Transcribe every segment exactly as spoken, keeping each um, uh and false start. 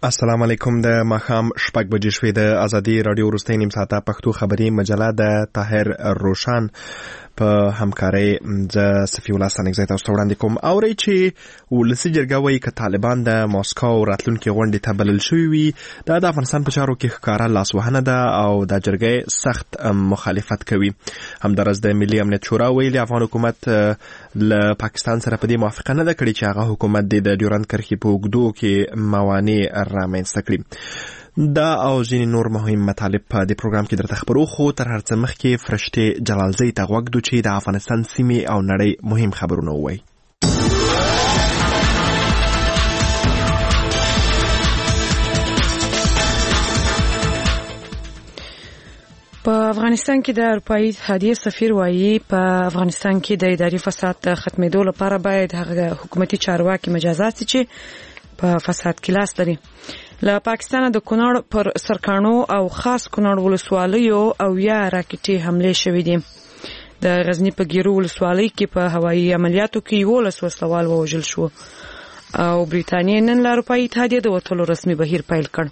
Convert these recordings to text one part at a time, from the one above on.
السلام علیکم. د ماښام شپږ بجې شوې. د ازادي رادیو وروستۍ نیم ساعته پښتو خبري مجله د طاهر روشان په همکارۍ ز صفی الله سنگزی تاسو ته وړاندې کوم. اورئ چې ولسي جرګه وایي که طالبان د ماسکو راتلونکي غونډې ته بلل شوي وي دا د افغانستان په چارو کې ښکاره لاسوهنه ده او د جرګې سخت مخالفت کوي. همدارس د ملي امنیت شورا ویلي افغان حکومت له پاکستان سره په دې موافقه نه ده کړې چې هغه حکومت د ډیورند کرښې په اوږدو کې موانع رامنځته کړي. دا او ځینې نور مهم مطالب په دې پروګرام کې درته خبرو، خو تر هر څه مخکې فرشتې جلالزی ته غوږ دو چې د افغانستان سیمې او نړۍ مهم خبرونه ووایي. په افغانستان کې د اروپایي اتحادیې سفیر وایي په افغانستان کې د اداري فساد ختمېدو لپاره باید هغه حکومتي چارواکي مجازات چې په فساد کې لاس لري. له پاکستان د کونړ پر سرکانو او خاص کونړ ولسوالیو او یا راکټي حمله شوې دي. د غزنی په ګیرو ولسوالۍ کې په هوایي عملیاتو کې یولس وسلوال ووژل شو او بریتانیا نن له اروپایي اتحادیې د وتلو رسمي بهیر پیل کړ.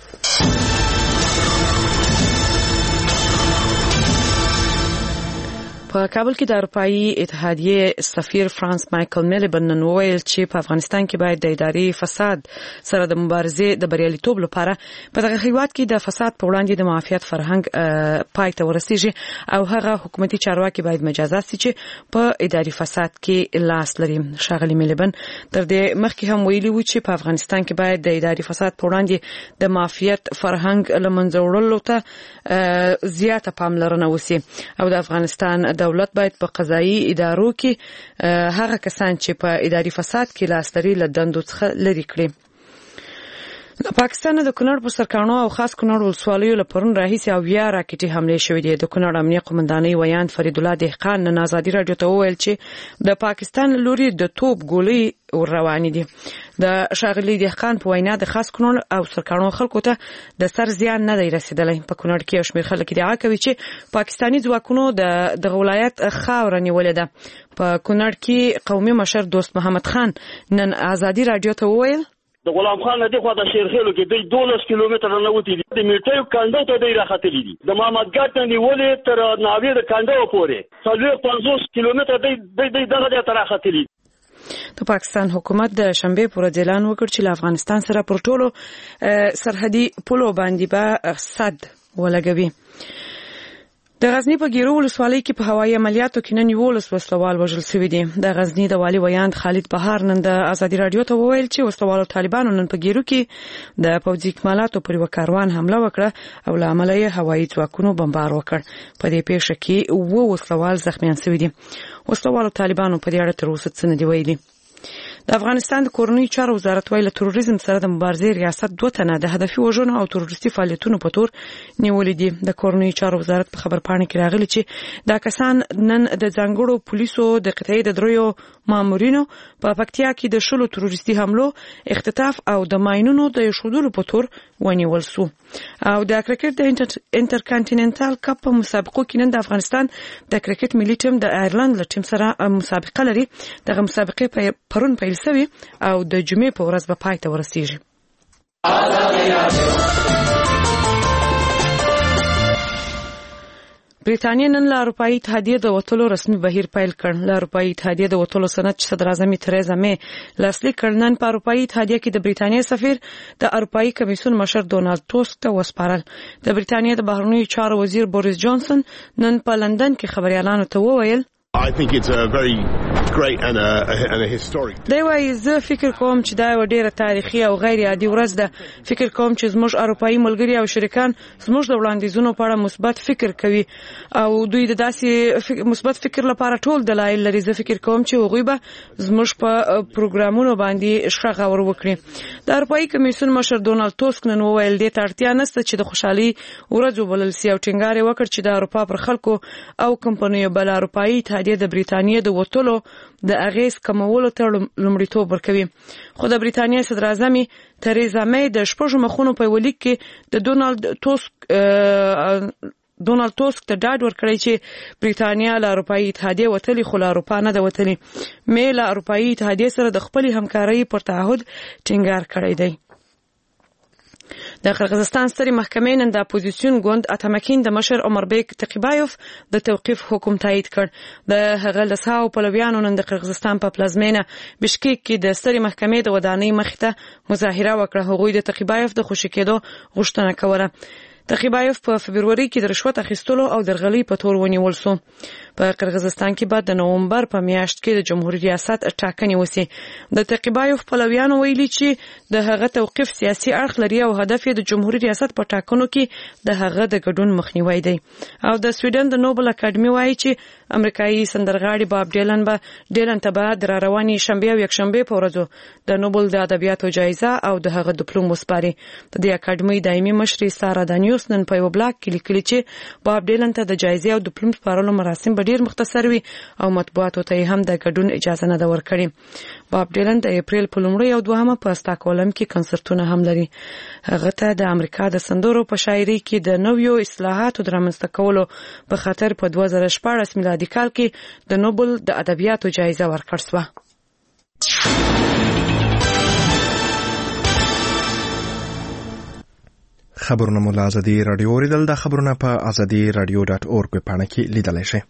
په کابل کې د اروپایي اتحادیې سفیر فرانس مایکل میلیبن نن وویل چې په افغانستان کې باید د اداري فساد سره د مبارزې د بریالیتوب لپاره په دغه هیواد کې د فساد په وړاندې د معافیت فرهنګ پای ته ورسیږي او هغه حکومتي چارواکي باید مجازات شي چې په اداري فساد کې لاس لري. ښاغلي میلیبن تر دې مخکې هم ویلي و چې په افغانستان کې باید د اداري فساد په وړاندې د معافیت فرهنګ له منځه وړلو ته زیاته پاملرنه وشي او د افغانستان دولت باید په قضایي ادارو کې هغه کسان چې په اداري فساد کې لاس لري له دندو څخه لرې کړي. د پاکستان د کونړ په سرکانو او خاص کونړ ولسوالیو له پرون راهیسې او یا راکټي حمله شوې دي. د کونړ امنیه قومندانۍ ویاند فرید الله دهقان نن ازادي رادیو ته وویل چې د پاکستان لوري د توپ ګولۍ روانې دي. د ښاغلي دهقان په وینا د خاص کونړ او سرکانو خلکو ته د سر زیان نه دی رسیدلی. په کونړ کې یو شمېر خلک ادعا کوي چې پاکستاني ځواکونو د دغه ولایت خاوره نیولې ده. په کونړ کې قومي مشر دوست محمد خان نن ازادي رادیو ته وویل د غلام خان نه دغه د شیرخېلو کې د دولس کیلومتره نه وتی دي. د میټیو کاندو ته دی راختلی دي. د محمد ګټ نه نیولې تر ناوی د کاندو پورې څلور پنځوس کیلومتره دی د دغه ته راختلی. د پاکستان حکومت د شنبه پر ورځ اعلان وکړ چې له افغانستان سره پر ټولو سرحدي پولو باندې به صد ولګوي. د غزنی په ګیرو ولسوالۍ کې په هوایي عملیاتو کې نن یولس وسلوال وژل شوي دي. د غزنی د والي ویاند خالد بهار نن د ازادي رادیو ته وویل چې وسلوالو طالبانو نن په ګیرو کې د پوځي اکمالاتو پر یو کاروان حمله وکړه او له امله یې هوایي ځواکونو بمبار وکړ. په دې پیښه کې اووه وسلوال زخمیان شوي دي. وسلوالو طالبانو په دې اړه تر اوسه څه نه دي ویلي. د افغانستان د کورنیو چارو وزارت ویل تروریزم سره د مبارزې ریاست دوه تنه د هدفي وژنو او تروریستي فعالیتونو په تور نیولې دي. د کورنیو چارو وزارت په خبرپاڼه کې راغلي چې دا کسان نن د ځانګړو پولیسو د قطعي د دریو مامورینو په پکتیا کې د شلو تروریستي حملو اختطاف او د ماینونو د شودلو په تور ونیول شو. او د کرکټ د انټرکانټیننټال کپ په مسابقو کې نن د افغانستان د کرکټ ملي ټیم د آیرلند له ټیم سره مسابقه لري. دغه مسابقه پرون پیل شوی او د جمعې په ورځ به پای ته ورسیږي. بریتانیا نن له اروپایي اتحادیې د وتلو رسمي بهیر پیل کړ. له اروپایي اتحادیې د وتلو سند چې صدر اعظم تریزا مې لاسلیک کړ نن په اروپایي اتحادیې کې د بریتانیا سفیر د اروپایي کمیسیون مشر ډونالد ټوسک ته وسپارل. د بریتانیا د بهرنیو چارو وزیر بوریس جانسن نن په لندن کې خبريالانو ته وویل I think it's a very great and a, and a historic. دی وايي زه فکر کوم چې دا یو ډیره تاریخي او غیر عادي ورځ ده. فکر کوم چې زموږ اروپایي ملګري او شریکان زموږ د وړاندیزونو په اړه مثبت فکر کوي او دوی د داسې مثبت فکر لپاره ټول دلایل لري. زه فکر کوم چې هغوی به زموږ په پروګرامونو باندې ښه غور وکړي. د اروپایي کمیسیون مشر ډونالد ټوسک نن وویل دې ته اړتیا نشته چې د خوشحالي ورځ وبلل سي او ټینګار یې وکړ چې د اروپا پر خلکو او کمپنیو بل اروپایي اتحادیې د بریتانیا د وټولو د اغیز کمولو ته لومړیتوب ورکوي. خو د بریتانیا صدر اعظم تریزا مې د شپږو مخونو په ولیک کې د ډونالد ټوسک ډونالد ټوسک ته ډاډ ورکړی چې بریتانیا له اروپایي اتحادیې وتلې خو له اروپا نه ده وتلې. مې له اروپایي اتحادیې سره د خپلې همکارۍ پر تعهد ټینګار کړی دی. د قرغیزستان سترې محکمې نن د اپوزیسیون ګوند اتمکین د مشر عمربیک تقیبایوف د توقیف حکم تایید کړ. د هغه لساو پلویانو نن د قرغیزستان په پلازمینه بشکیک کې د سترې محکمې د ودانۍ مخې ته مظاهره وکړه. هغوی د تقیبایوف د خوشي کېدو غوښتنه کوله. تقیبایوف په فبروري کې د رشوت اخیستلو او درغلۍ په تور ونیول شو. په قرغیزستان کې بعد د نومبر په میاشت کې د جمهوریت ریاست ټاکنې وسی. د تقیبایوف پلویانو ویلي چې د هغه توقیف سیاسي اړخ لري او هدف یې د جمهوریت ریاست په ټاکنو کې د هغه د ګډون مخنیوي دی. او د سویډن د نوبل اکاډمي وایي چې امریکایي سندرغاړي باب ډیلن به ډیلن ته به د رواني شنبه او یکشنبه په ورځو د نوبل د ادبیاتو جایزه او د هغه ډیپلوم وسپاري. د دې اکاډمي دایمي مشر سارا دانیوس نن په یو بلاګ کې لیکلي چې باب ډیلن ته د جایزې او ډیپلوم سپارلو مراسم ډیر مختصر وي او مطبوعاتو ته هم د ګډون اجازه نه ده ورکړې. باب ډیلن د اپریل په لومړۍ او دوهمه په استاکولم کې کنسرتونه هم لري. هغه ته د امریکا د سندرو په شاعري کې د نویو اصلاحاتو د رامنځته کولو په خاطر په دوه زره شپاړس میلادي کال کې د نوبل د ادبیاتو جایزه ورکړل شوه. خبرونه مو له ازادي رادیو اوریدل. د خبرونه په ازادي رادیو ډاټ اورګ په پاڼه کې لیدلی شئ.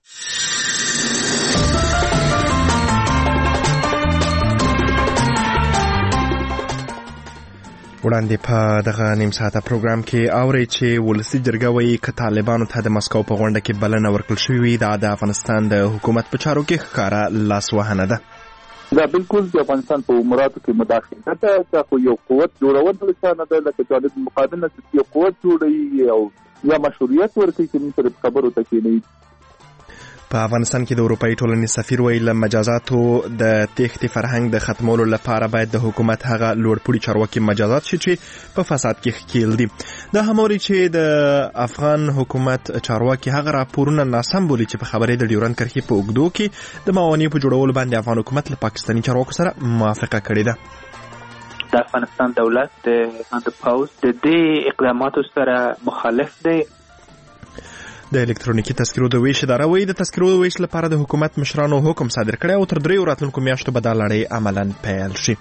وړاندې په دغه نیم ساعته پروګرام کې اورئ چې ولسي جرګه وایي که طالبانو ته د مسکو په غونډه کې بلنه ورکړل شوې وي دا د افغانستان د حکومت په چارو کې ښکاره لاسوهنه ده. دا بالکل د افغانستان په اموراتو کې مداخله ده چې خو یو قوت جوړول د نه ده لکه طالب مقابل نه یو قوت جوړوي او یا مشروعیت ورکوي چې موږ سره خبرو ته کېنوي. په افغانستان کې د اروپایي ټولنې سفیر ویل له مجازاتو د تېښتې فرهنګ د ختمولو لپاره باید د حکومت هغه لوړپوړي چارواکي مجازات شي چې په فساد کې ښکیل دي. دا هموري چې د افغان حکومت چارواکي هغه راپورونه ناسم بولي چې په خبرې د ډیورند کرښې په اوږدو کې د موانعو په جوړولو باندې افغان حکومت له پاکستاني چارواکو سره موافقه کړې ده. د افغانستان دولت د پوز د دې اقداماتو سره مخالف دی. د الکترونیکي تذکرو د ویش اداره وایي د تذکرو د ویش لپاره د حکومت مشرانو حکم صادر کړی او تر دریو راتلونکو میاشتو به دا لړۍ عملاً پیل شي.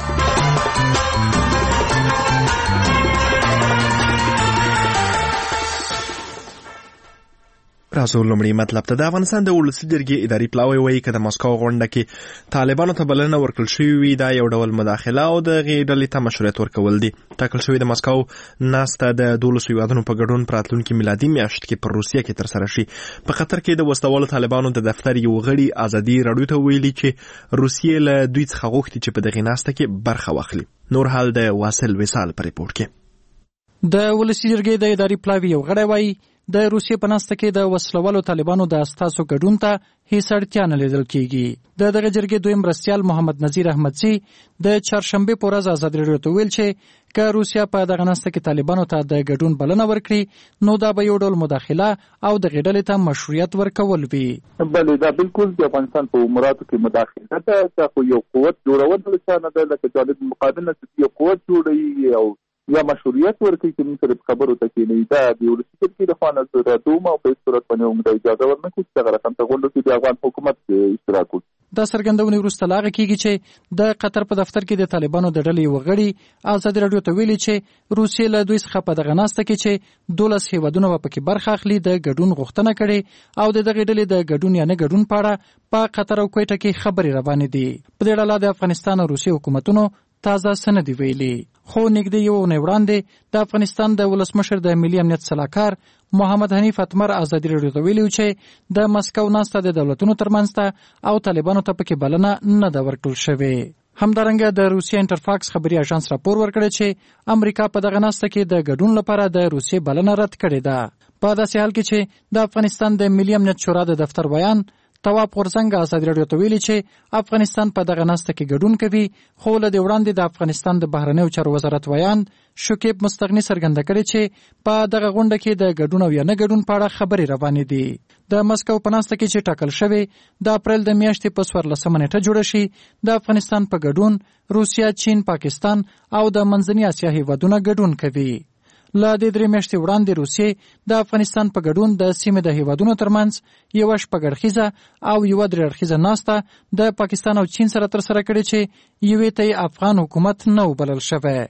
راځو لومړی مطلب ته. د افغانستان د ولسي جرګې اداري پلاوی وایي که د مسکو غونډه کې طالبانو ته بلنه ورکړل شوې وي دا یو ډول مداخله او د هغې ډلې ته مشروعیت ورکول دي. ټاکل شوې د مسکو ناسته د دولسو هیوادونو په ګډون په راتلونکي میلادي میاشت کې پر روسیه کې ترسره شي. په قطر کې د وسلوالو طالبانو د دفتر یو غړي ازادي راډیو ته ویلي چې روسیې له دوی څخه غوښتي چې په دغې ناسته کې برخه واخلي. نور حال د واصل وصال په ریپورټ کې. د ولسي جرګې د اداري پلاوی یو غړی وایي د روسیې په ناسته کې د وسلوالو طالبانو د استازو ګډون ته هیڅ اړتیا نه لیدل کېږي. د دغه جرګې دویم مرستیال محمد نذیر احمدزي د چهارشنبې په ورځ ازادي راډیو ته ویل چې که روسیا په دغه ناسته کې طالبانو ته د ګډون بلنه ورکړي نو دا به یو ډول مداخله او د غېډلې ته مشروعیت ورکول وي. بلې دا بالکل د افغانستان په اموراتو کې مداخله ده چې خو یو قوت جوړول د نه ده لکه طالب مقابل نه یو قوت جوړوي او یا مشروعیت ورکوي چې موږ سره خبرو ته کېنوي. دا د ولسي جرګې لخوا نه راځوم او په هېڅ صورت باندې موږ اجازه ورنکړو چې دغه رقم ته غونډو کې د افغان حکومت اشتراک وکړي. دا څرګندونې وروسته له هغه کېږي چې د قطر په دفتر کې د طالبانو د ډلې یو غړي ازادي راډیو ته ویلي چې روسیې له دوی څخه په دغه ناسته کې چې دولس هیوادونه به پکې برخه اخلي د ګډون غوښتنه کړې او د دغې ډلې د ګډون یا نه ګډون په اړه په قطر او کویټه کې خبرې روانې دي. په دې ډله د افغانستان او روسیې حکومتونو تازه سندې ویلي. خو نږدې یو اونۍ وړاندې د افغانستان د ولسمشر د ملي امنیت سلاکار محمد حنیف اتمر ازادي راډیو ته ویلي چې د مسکو ناسته د دولتونو ترمنځ ته او طالبانو ته پکې بلنه نه ده ورکړل شوې. همدارنګه د روسیا انټرفاکس خبري اژانس راپور ورکړی چې امریکا په دغه ناسته کې د ګډون لپاره د روسیې بلنه رد کړې ده. په داسې حال کې چې د افغانستان د ملي امنیت شورا د دفتر ویان تواب غورځنګ ازادي راډیو ته ویلي چې افغانستان په دغه ناسته کې ګډون کوي خو له دې وړاندې د افغانستان د بهرنیو چارو وزارت ویان شکیب مستغني څرګنده کړې چې په دغه غونډه کې د ګډون او یا نه ګډون په اړه خبرې روانې دي. د مسکو په ناسته کې چې ټاکل شوی د اپریل د میاشتې په څوارلسمه نیټه جوړه شي د افغانستان په ګډون روسیا، چین، پاکستان او د منځنۍ اسیا هیوادونه ګډون کوي. له دې درې میاشتې وړاندې روسیې د افغانستان په ګډون د سیمې د هیوادونو ترمنځ یوه شپږ اړخیزه او یوه درې اړخیزه ناسته د پاکستان او چین سره ترسره کړې چې یوې ته یې افغان حکومت نه و بلل شوی.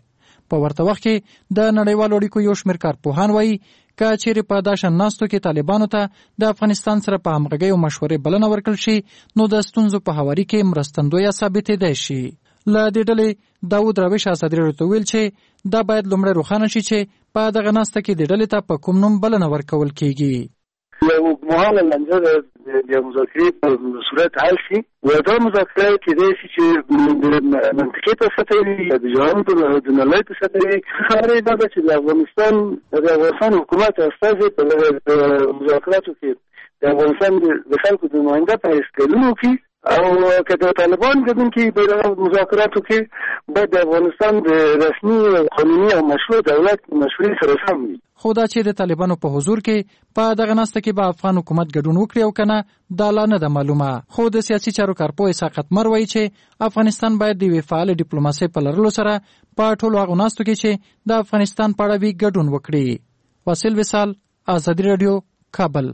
په ورته وخت کې د نړیوالو اړیکو یو شمېر کارپوهان وایي که چیرې په دا شان ناستو کې طالبانو ته د افغانستان سره په همغږۍ او مشورې بلنه ورکړل شي نو د ستونزو په هواري کې مرستندویه ثابتېدای شي. له دې ډلې داود راویش ازادي راډیو ته ویل چې دا باید لومړی روښانه شي چې په دغه ناسته کې د ډلې ته په کوم نوم بلنه ورکول کېږي. یو محاله لنجه د مذاکرې په صورت حل شي و دا مذاکره کېدای شي چې د منطقې په سطح وي د جهان په د نړۍ په سطح وي. خبره دا ده چې د افغانستان د افغانستان حکومت استازي په مذاکراتو کې د افغانستان د خلکو د نماینده په حیث ګډون وکړي او که د طالبان ګډون کوي په مذاکراتو کې باید د افغانستان د رسمي قانوني او مشروع دولت مشورې سره سم وي. خو دا چې د طالبانو په حضور کې په دغه ناسته کې به افغان حکومت ګډون وکړي او کنه دا لا نه ده معلومه. خو د سیاسي چارو کارپوه اسحاق اتمر وایي چې افغانستان باید د یوې فعال ډیپلوماسۍ په لرلو سره په ټولو هغو ناستو کې چې د افغانستان په اړه وي ګډون وکړي. واصل وصال، ازادي راډیو، کابل.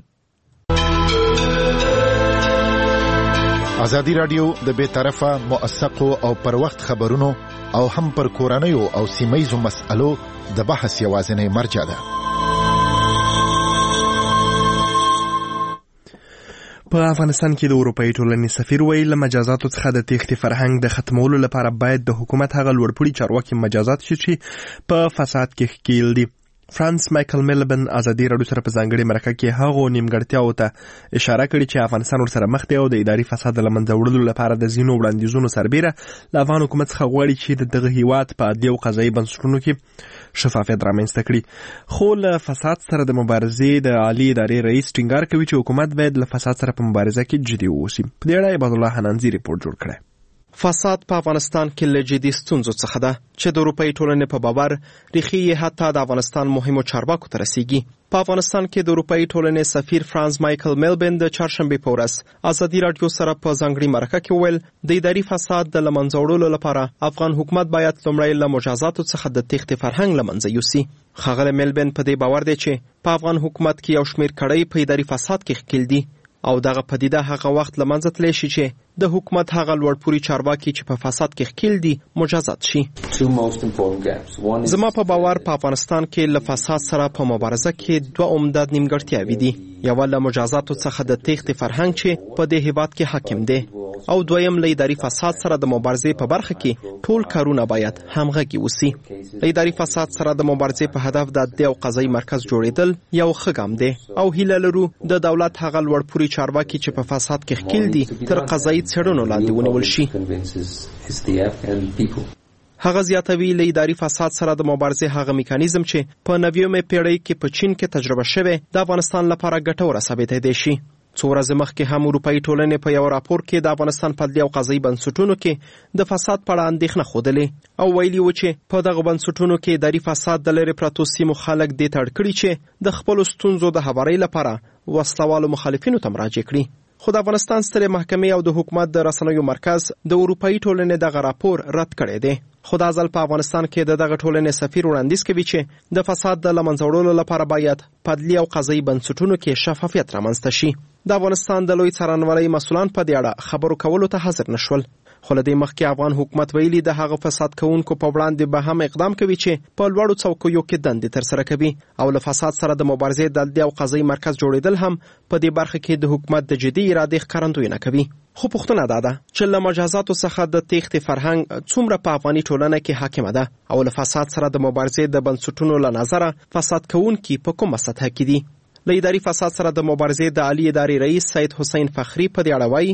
ازادي راډیو د بې طرفه موثقو او پر وخت خبرونو او هم پر کورنیو او سیمه‌یزو مسألو د بحث یوازینی مرجع ده. په افغانستان کې د اروپאי ټولنې سفیر ویل له مجازاتو څخه د تېښتې فرهنګ د ختمولو لپاره باید د حکومت هغه لوړپوړي چارواکي مجازات شي چې په فساد کې ښکیل دي. فرانس مایکل میلبن ازادي راډیو سره په ځانګړي مرکه کې هغو نیمګړتیاو ته اشاره کړې چې افغانستان ورسره مخ دی او د اداري فساد له منځه وړلو لپاره د ځینو وړاندیزونو سربیره له افغان حکومت څخه غواړي چې د دغه هیواد په عدلي او قضایي بنسټونو کې شفافیت رامنځته کړي. خو له فساد سره د مبارزې د عالي ادارې رئیس ټینګار کوي چې حکومت باید له فساد سره په مبارزه کې جدي واوسي. په دې اړه عبد الله حنانزي ریپورت جوړ کړی. فساد په افغانستان کې له جدي ستونزو څخه ده چې د اروپאי ټولنې په باور ریښې یې حتی د افغانستان مهمو چارواکو ته رسیږي. په افغانستان کې د اروپאי ټولنې سفیر فرانس مایکل میلبن د چهارشنبې په ورځ ازادي راډیو سره په ځانګړي مرکه کې وویل د اداري فساد د له منځه وړلو لپاره افغان حکومت باید لومړی له مجازاتو څخه د تېښتې فرهنګ له منځه یوسي. ښاغلی میلبن په دې باور دی چې په افغان حکومت کې یو شمېر کړۍ په اداري فساد کې ښکیل دي او دغه پدیده هغه وخت له منځه تللی شي چې د حکومت هغه لوړپوړي چارواکي چې په فساد کې ښکیل دي مجازات شي. زما په باور په افغانستان کې له فساد سره په مبارزه کې دوه عمده نیمګړتیاوې دي. یوه له مجازاتو څخه د تېښتې فرهنګ چې په دې هیواد کې حاکم دی او دویم له اداري فساد سره د مبارزې په برخه کې ټول کارونه باید همغږي وسي. له اداري فساد سره د مبارزې په هدف د عدلي او قضایي مرکز جوړېدل یو ښه ګام دی او هیله لرو د دولت هغه لوړپوړي چارواکي چې په فساد کې ښکیل دي تر قضایي څېړنو لاندې ونیول شي. هغه زیاتوي له اداري فساد سره د مبارزې هغه میکانیزم چې په نویمه پیړۍ کې په چین کې تجربه شوی د افغانستان لپاره ګټوره ثابتېدای شي. څو ورځې مخکې هم اروپאי ټولنې په یو راپور کې د افغانستان په عدلي او قضایي بنسټونو کې د فساد په اړه اندېښنه ښودلې او ویلي و چې په دغه بنسټونو کې اداري فساد د لرې پرتو سیمو خلک دې ته اړ کړي چې د خپلو ستونزو د هوارۍ لپاره وسلوالو مخالفینو ته مراجعه کړي. خو د افغانستان سترې محکمې او د حکومت د رسنیو مرکز د اروپאי ټولنې دغه راپور رد کړی دی. خو دا ځل په افغانستان کې د دغه ټولنې سفیر وړاندیز کوي چې د فساد د له منځه وړلو لپاره باید په عدلي او قضایي بنسټونو کې شفافیت رامنځته شي. د افغانستان د لوی څارنوالۍ مسؤلان په دې اړه خبرو کولو ته حاضر نشول. خو له دې مخکې افغان حکومت ویلي د هغه فساد کوونکو په وړاندې به هم اقدام کوي چې په لوړو څوکیو کې دندې ترسره کوي او له فساد سره د مبارزې د عدلي او قضایي مرکز جوړېدل هم په دې برخه کې د حکومت د جدي ارادې ښکارندویي کوي. خو پوښتنه دا ده چې له مجازاتو څخه د تېښتې فرهنګ څومره په افغاني ټولنه کې حاکمه ده او له فساد سره د مبارزې د بنسټونو له نظره فساد کوونکي په کومه سطحه کې دي. له اداري فساد سره د مبارزې د عالی ادارې رئیس سید حسین فخری په دې اړه وایي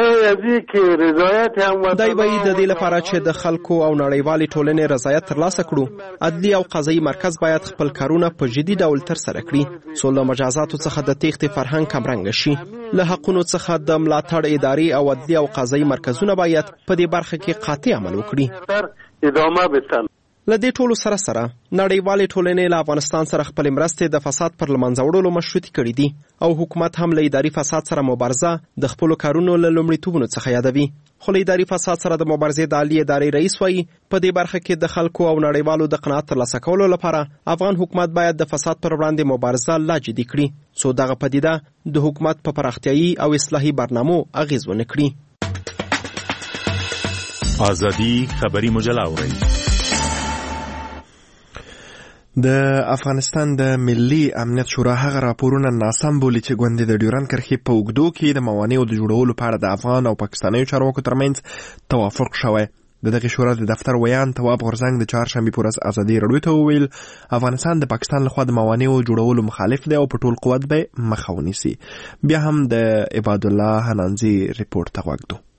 دی وایي د دې لپاره چې د خلکو او نړیوالې ټولنې رضایت ترلاسه کړو عدلي او قضایي مرکز باید خپل کارونه په جدي ډول ترسره کړي څو له مجازاتو څخه د تېښتې فرهنګ کمرنګه شي. له حقونو څخه د ملاتړ اداري او عدلي او قضایي مرکزونه باید په دې برخه کې قاطع عمل وکړي. له دې ټولو سره سره نړیوالې ټولنې له افغانستان سره خپلې مرستې د فساد پر له منځه وړلو مشروطې کړي دي او حکومت هم له اداري فساد سره مبارزه د خپلو کارونو له لومړیتوبونو څخه یادوي. خو له اداري فساد سره د مبارزې د عالی ادارې رئیس وایي په دې برخه کې د خلکو او نړیوالو د قناعت ترلاسه کولو لپاره افغان حکومت باید د فساد پر وړاندې مبارزه لا جدي کړي څو دغه پدیده د حکومت په پراختیایي او اصلاحي برنامو اغیز ونه کړي. ازادي خبري مجله اورئ. د افغانستان د ملي امنیت شورا هغه راپورونه ناسم بولي چې ګوندې د ډیورند کرښې په اوږدو کې د موانعو د جوړولو په اړه د افغان او پاکستانیو چارواکو ترمنځ توافق شوی. د دغه شورا د دفتر ویان تواب غورزنګ د چهارشنبې په ورځ ازادي راډیو ته وویل افغانستان د پاکستان لخوا د موانعو جوړولو مخالف دی او په ټول قوت به مخه ونیسي. بیا هم د عباد الله حنانزي ریپورت ته غوږ دو.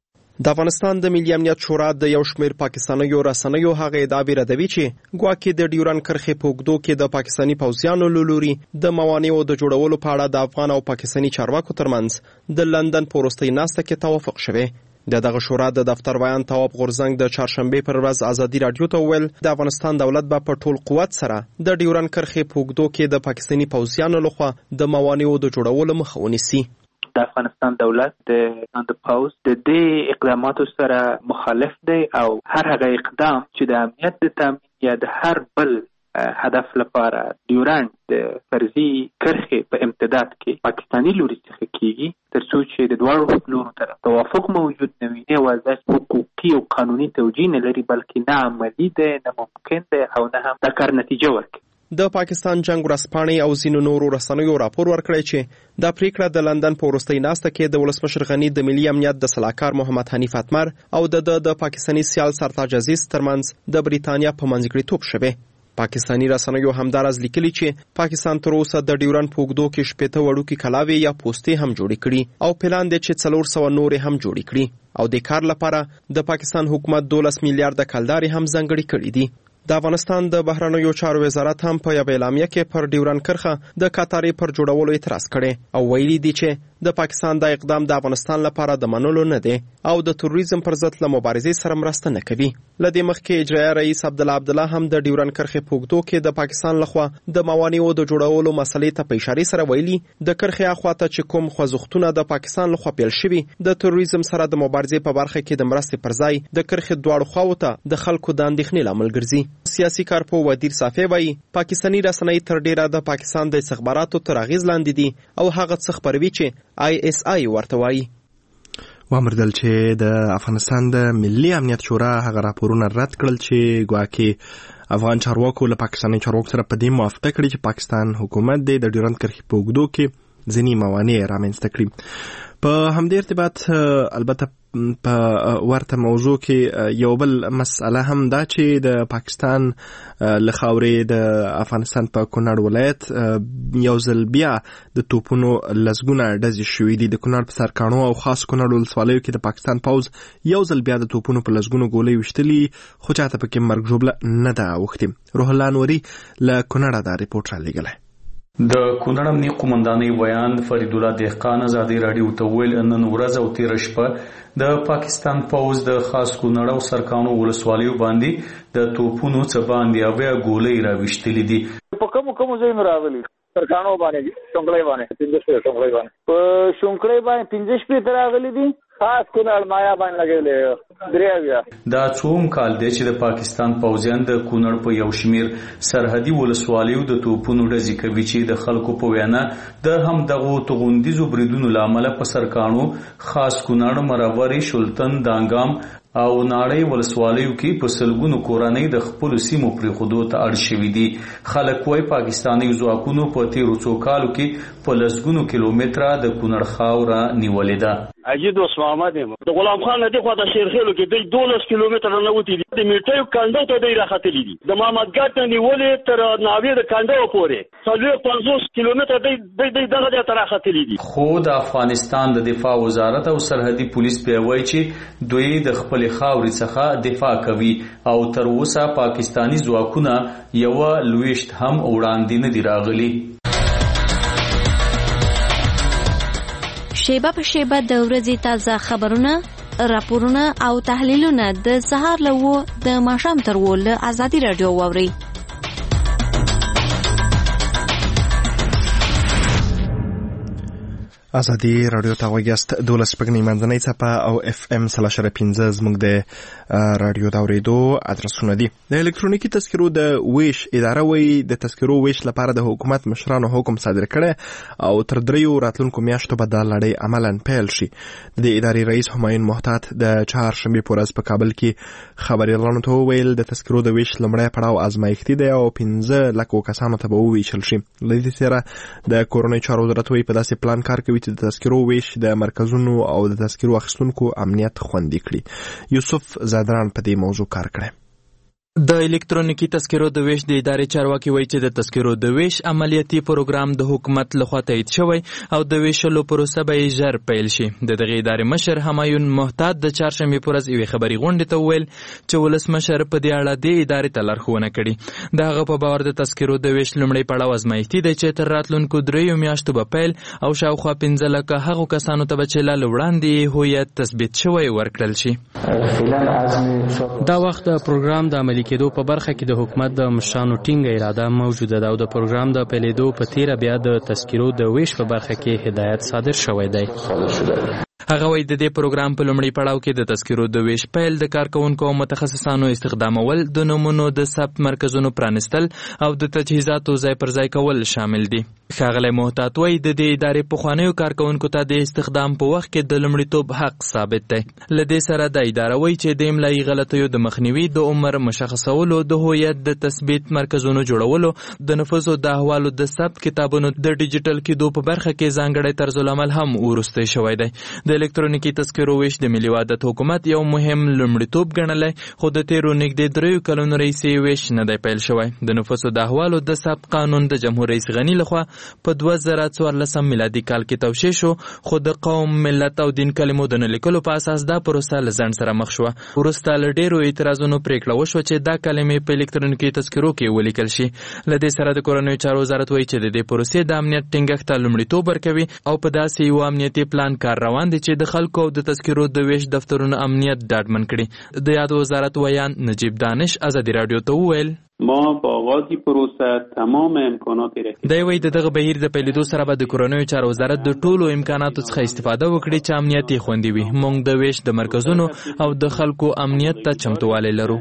د افغانستان د ملي امنیت شورا د یو شمېر پاکستانیو رسنیو هغه ادعاوې ردوي چې ګواکې د ډیورند کرښې په اوږدو کې د پاکستاني پوځیانو له لوري د موانعو د جوړولو په اړه د افغان او پاکستاني چارواکو ترمنځ د لندن په وروستۍ ناسته کې توافق شوی. د دغه شورا د دفتر ویان تواب غورزنګ د چهارشنبې پر ورځ ازادي راډیو ته وویل د افغانستان دولت به په ټول قوت سره د ډیورند کرښې په اوږدو کې د پاکستاني پوځیانو لخوا د موانعو د جوړولو مخه ونیسي. د افغانستان دولت د د پوز د دې اقداماتو سره مخالف دی او هر هغه اقدام چې د امنیت د تامین یا د هر بل هدف لپاره ډیورند د فرضي کرښې په امتداد کې پاکستاني لوري څخه کیږي تر څو چې د دواړو لورو تر توافق موجود نه وي نه یوازې حقوقي او قانوني توجیه نه لري بلکې نه عملي دی نه ممکن دی او نه هم د کار نتیجه ورکوي. د پاکستان جنگ ورځپاڼې او ځینو نورو رسنیو راپور ورکړی چې دا پریکړه د لندن په وروستۍ ناسته کې د ولسمشر غني د ملي امنیت د سلاکار محمد حنیف اتمر او د د پاکستاني سیال سرتاج عزیز ترمنځ د بریتانیا په منځګړیتوب شوه. پاکستاني رسنیو همدارز لیکلي چې پاکستان تر اوسه د ډیورند په اوږدو کې شپېته وړوکي کلاوې یا پوستې هم جوړې کړي او پلان دی چې څلور سوه نورې هم جوړې کړي او د کار لپاره د پاکستان حکومت دولس میلیارډه کلدارې هم ځانګړې کړي دي. د افغانستان د بهرنیو چارو وزارت هم په یوه اعلامیه کې پر ډیورند کرښه د قطارې پر جوړولو اعتراض کړی او ویلي دي چې د پاکستان د اقدام د افغانستان لپاره د منلو نه دی او د تروریزم پر ضد له مبارزې سره مرسته نه کوي. له دې مخکې اجرایه رئیس عبدالله عبدالله هم د ډیورند کرښې په اوږدو کې د پاکستان لخوا د موانعو د جوړولو مسلې ته په اشارې سره ویلي د کرښې اخواته چې کوم خوځښتونه د پاکستان لخوا پیل شوي د تروریزم سره د مبارزې په برخه کې د مرستې پر ځای د کرښې دواړو خواو ته د خلکو د اندېښنې لامل ګرځي. سیاسي کارپوه ودیر صافی وایي پاکستاني رسنۍ تر ډیره د پاکستان د استخباراتو تر اغیز لاندې دي او هغه څه خپروي چې آی اس آی ورته وایي. وامردل چې د افغانستان د ملي امنیت شورا هغه راپورونه رد کړل چې ګواکې افغان چارواکو له پاکستاني چارواکو سره په دې موافقه کړې چې پاکستان حکومت د ډیورند کرښې په اوږدو کې ځینې موانع رامنځته کړي. په همدې ارتباط البته په ورته موضوع کې یو بل مسأله هم دا چې د پاکستان له خاورې د افغانستان په کونړ ولایت یو ځل بیا د توپونو لسګونه ډزې شوې دي. د کونړ په سرکاڼو او خاص کونړ ولسوالیو کې د پاکستان پوځ یو ځل بیا د توپونو په لسګونو ګولۍ ویشتلي خو چاته پکې مرګ ژوبله نه ده اوښتې. روح الله نوري له کونړه دا ریپورټ رالیږلی. د کونړ امنیه قومندانۍ ویان فرید الله دهقان ازادي راډیو ته ویل نن ورځ او تېره شپه د پاکستان پوځ د خاص کونړ او سرکاڼو ولسوالیو باندې د توپونو څه باندې اویا ګولۍ راویشتلې دي. په کومو کومو ځایونو راغلي سرکاڼو باندې شونکړۍ باندې پنځه شپې شونکړۍ باندې په شونکړۍ باندې پنځه شپې راغلي دي خاص کونړ مایا باندې لګېلې دریا. دا څوم کال دی چې د پاکستان پوځیان د کونړ په یو شمیر سرحدي ولسوالیو د توپونو ډزې کوي چې د خلکو په وینا د هم دغو توغندیزو بریدونو له امله په سرکاڼو خاص کونړ مرورې شلتن دانګام او ناړۍ ولسوالیو کې په سلګونو کورنۍ د خپل سیمو پرېښودو ته اړ شوي دي. خلک وايي پاکستاني ځواکونو په تیرو څو کالو کې په لسګونو کیلومتره د کونړ خاوره نیولې ده. اجید اوس محمد د غلام خان د خوا د شیرخېلو کې د دولس کیلومتره نه وتی دي. د میټیو کاندو ته دی راختلی دي. د محمد ګټ نه نیولې تر ناوې د کاندو پورې څلور پنځوس کیلومتره دی د دغه ته راختلی دي. خو د افغانستان د دفاع وزارت او سرحدي پولیس په وایي چې دوی د خپل خاورې څخه دفاع کوي او تر اوسه پاکستاني ځواکونه یو لويشت هم وړاندې نه دي راغلي. شیبه په شیبه د ورځې تازه خبرونه، راپورونه او تحلیلونه د سهار له و د ماښام تر و له ازادي راډیو واورئ. ازادي رادیو ته وګیاست دولس پګنی منځنۍ صفه او اف ام سلاشره پنځه زموږ د رادیو دا ورېدو ادرسونه دي. د الکترونیکي تذکرو د ویش اداره وایي د تذکرو ویش لپاره د حکومت مشرانو حکم صادر کړی او تر دریو راتلونکو میاشتو به دا لړۍ عملاً پیل شي. د ادارې رئیس همایون محتاط د چهارشنبې په ورځ په کابل کې خبریالانو ته وویل د تذکرو د ویش لومړی پړاو ازمایښتي دی او پنځه لکو کسانو ته به وویشل شي. له دې سره د کورنۍ چارو وزارت وایي په داسې پلان کار کوي چې د تذکرو ویش د مرکزونو او د تذکرو اخیستونکو امنیت خوندي کړي. یوسف زادران په دې موضوع کار کړی. د الکترونیکي تذکرو د ویش د ادارې چارواکي وایي چې د تذکرو د ویش عملیاتي پروګرام د حکومت لخوا تایید شوی او د ویشلو پروسه به یې ژر پیل شي. د دغې ادارې مشر همایون محتاط د چهارشنبې په ورځ یوې خبري غونډې ته وویل چې ولسمشر په دې اړه دې ادارې ته لارښوونه کړې. د هغه په باور د تذکرو د ویش لومړی پړاو ازمایښتي دی چې تر راتلونکو دریو میاشتو به پیل او شاوخوا پنځه لکه هغو کسانو ته به چې لا له وړاندې هویت تثبیت شوی ورکړل شي. دا وخت د پروګرام د عملي کېدو په برخه کې د حکومت د مشرانو ټینګه اراده موجوده ده او د پروګرام د پیلېدو په تیره بیا د تذکرو د ویش په برخه کې هدایت صادر شوی دی. هغه وایي د دې پروګرام په لومړي پړاو کې د تذکرو د ویش پیل د کارکونکو او متخصصانو استخدامول، د نومونو د ثبت مرکزونو پرانستل او د تجهیزاتو ځای پر ځای کول شامل دي. ښاغلی محتاط وایي د دې ادارې پخوانیو کارکونکو ته د استخدام په وخت کې د لومړیتوب حق ثابت دی. له دې سره د اداره وایي چې د املایي غلطیو د مخنیوي، د عمر مشخصولو، د هویت د تثبیت مرکزونو جوړولو، د نفوسو د احوالو د ثبت کتابونو د ډیجیټل کېدو په برخه کې ځانګړی طرزالعمل هم وروستی شوی دی. د الکترونیکي تذکرو ویش د ملي وحدت حکومت یو مهم لومړیتوب ګڼلی، خو د تیرو نږدې دریو کلونو راهیسې ویش نه دی پیل شوی. د نفوسو د احوالو د ثبت قانون د جمهور رئیس غني لخوا په دوه زره څوارلسم میلادي کال کې توشیح شو، خو د قوم، ملت او دین کلمو د نه لیکلو په اساس دا پروسه له ځنډ سره مخ شوه. وروسته له ډېرو اعتراضونو پرېکړه وشوه چې دا کلمې په الکترونیکي تذکرو کې ولیکل شي. له دې سره د کورنیو چارو وزارت وایي چې د دې پروسې د امنیت ټینګښت ته لومړیتوب ورکوي او په داسې یو امنیتي پلان کار روان دی چې د خلکو او د تذکرو د ویش دفترونو امنیت ډاډمن کړي. د یاد وزارت ویان نجیب دانش ازادي رادیو ته وویل ما با آغاز پروسه تمام امکانات رسید. دی وایي د دغه بهیر د پیلېدو سره به د کورنیو چارو وزارت د ټولو امکاناتو څخه استفاده وکړي چې امنیت یې خوندي وي. موږ د ویش د مرکزونو او د خلکو امنیت ته چمتووالی لرو.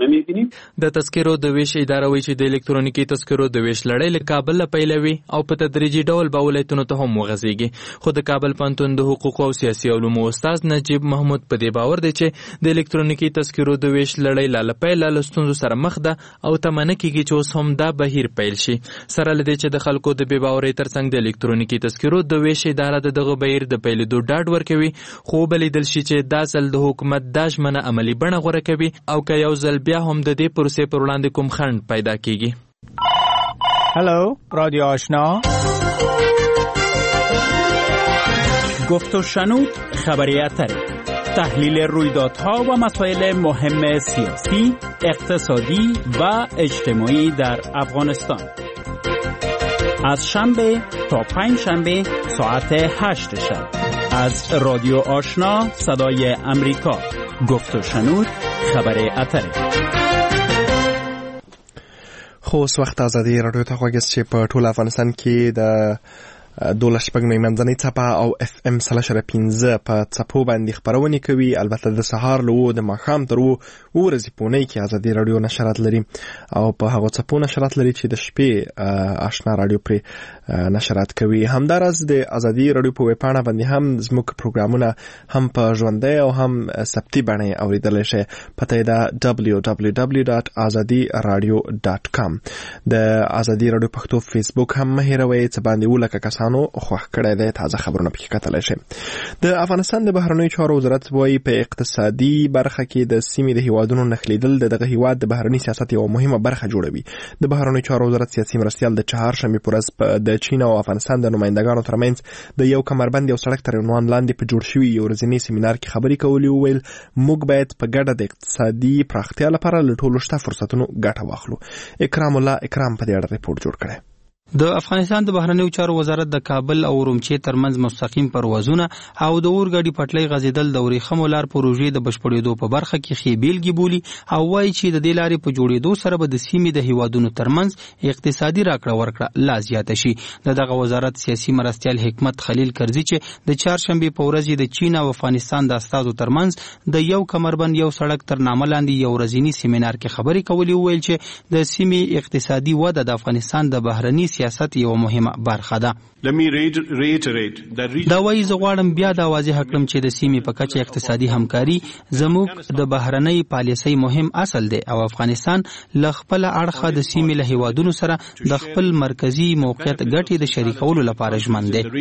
د تذکرو د ویش اداره وایي چې د الکترونیکي تذکرو د ویش لړۍ له کابل له پیلوي او په تدریجي ډول به ولایتونو ته هم وغځېږي. خو د کابل پوهنتون د حقوقو او سیاسي علومو استاد نجیب محمود په دې باور دی چې د الکترونیکي تذکرو د ویش لړۍ لا له پیله له ستونزو سره مخ ده او تمنه کېږي چې اوس هم دا بهیر پیل شي. سره له دې چې د خلکو د بې باورۍ ترڅنګ د الکترونیکي تذکرو د ویش اداره د دغه بهیر د پیلېدو ډاډ ورکوي، خو به لیدل شي چې دا ځل د حکومت دا ژمنه عملي بڼه غوره کوي او که یو ځل بیا هم د دې پروسې پر وړاندې کوم خنډ پیدا کیږي. هلو رادیو آشنا، گفت و شنود خبری اتری، تحلیل رویدادها و مسائل مهم سیاسی، اقتصادی و اجتماعی در افغانستان. از شنبه تا پنج شنبه ساعت هشت شب از رادیو آشنا صدای امریکا. گفت و شنود خبری اتری. خو اوس وخت ازادي راډیو ته غوږیاست چې په ټول افغانستان کې د دولس شپږمې منځنۍ څپه او اف ام سلاشره پنځه په څپو باندې خپرونې کوي. البته د سهار له اووه د ماښام تر اووه ورځې په اونۍ کې ازادي راډیو نشرات لري او په هغو څپو نشرات لري چې د شپې آشنا راډیو پرې نشرات کوي. همداراز د ازادي راډیو په ویبپاڼه باندې هم زموږ پروګرامونه هم په ژوندۍ او هم ثبتي بڼه اورېدلی شئ. پته یې ده دبلیو دبلیو دبلیو ډاټ ازادي راډیو ډاټ کام. د ازادي راډیو پښتو فیسبوک هم مه هېروئ څه باندې اووه لکه کسانو خوښ کړی دی. تازه خبرونه پکې کتلی شئ. د افغانستان د بهرنیو چارو وزارت وایي په اقتصادي برخه کې د سیمې د هیوادونو نښلیدل د دغه هیواد د بهرني سیاست یوه مهمه برخه جوړوي. د بهرنیو چارو وزارت سیاسي مرستیال د چهارشنبې په ورځ د چین او افغانستان د نمایندګانو ترمنځ د یو کمربند یو سړک تر عنوان لاندې په جوړ شوي یو ورځني سیمینار کې خبرې کولې. وویل موږ باید په ګډه د اقتصادي پراختیا لپاره له ټولو شته فرصتونو ګټه واخلو. اکرام الله اکرام په دې اړه ریپورټ جوړ کړی. د افغانستان د بهرنیو چارو وزارت د کابل او رومچې ترمنځ مستقیم پروازونه او د اورګاډي پټلۍ غځېدل د ورېښمو لار پروژې د بشپړېدو په برخه کې ښې بیلګې بولي او وایي چې د دې لارې په جوړېدو سره به د سیمې د هیوادونو ترمنځ اقتصادي راکړه ورکړه لا زیاته شي. د دغه وزارت سیاسي مرستیال حکمت خلیل کرزي چې د چهارشنبې په ورځ د چین او افغانستان د استازو ترمنځ د یو کمربند یو سړک تر نامه لاندې یو ورځني سیمینار کې خبرې کولې وویل چې د سیمې اقتصادي وده د افغانستان د بهرني سیاست یو مهمه برخه ده. دا وایي زه غواړم بیا دا واضح کړم چې د سیمې په کچه اقتصادي همکاري زموږ د بهرنۍ پالیسۍ مهم اصل دی او افغانستان له خپل اړخه د سیمې له هیوادونو سره د خپل مرکزی موقعیت ګټې د شریکولو لپاره ژمن دی.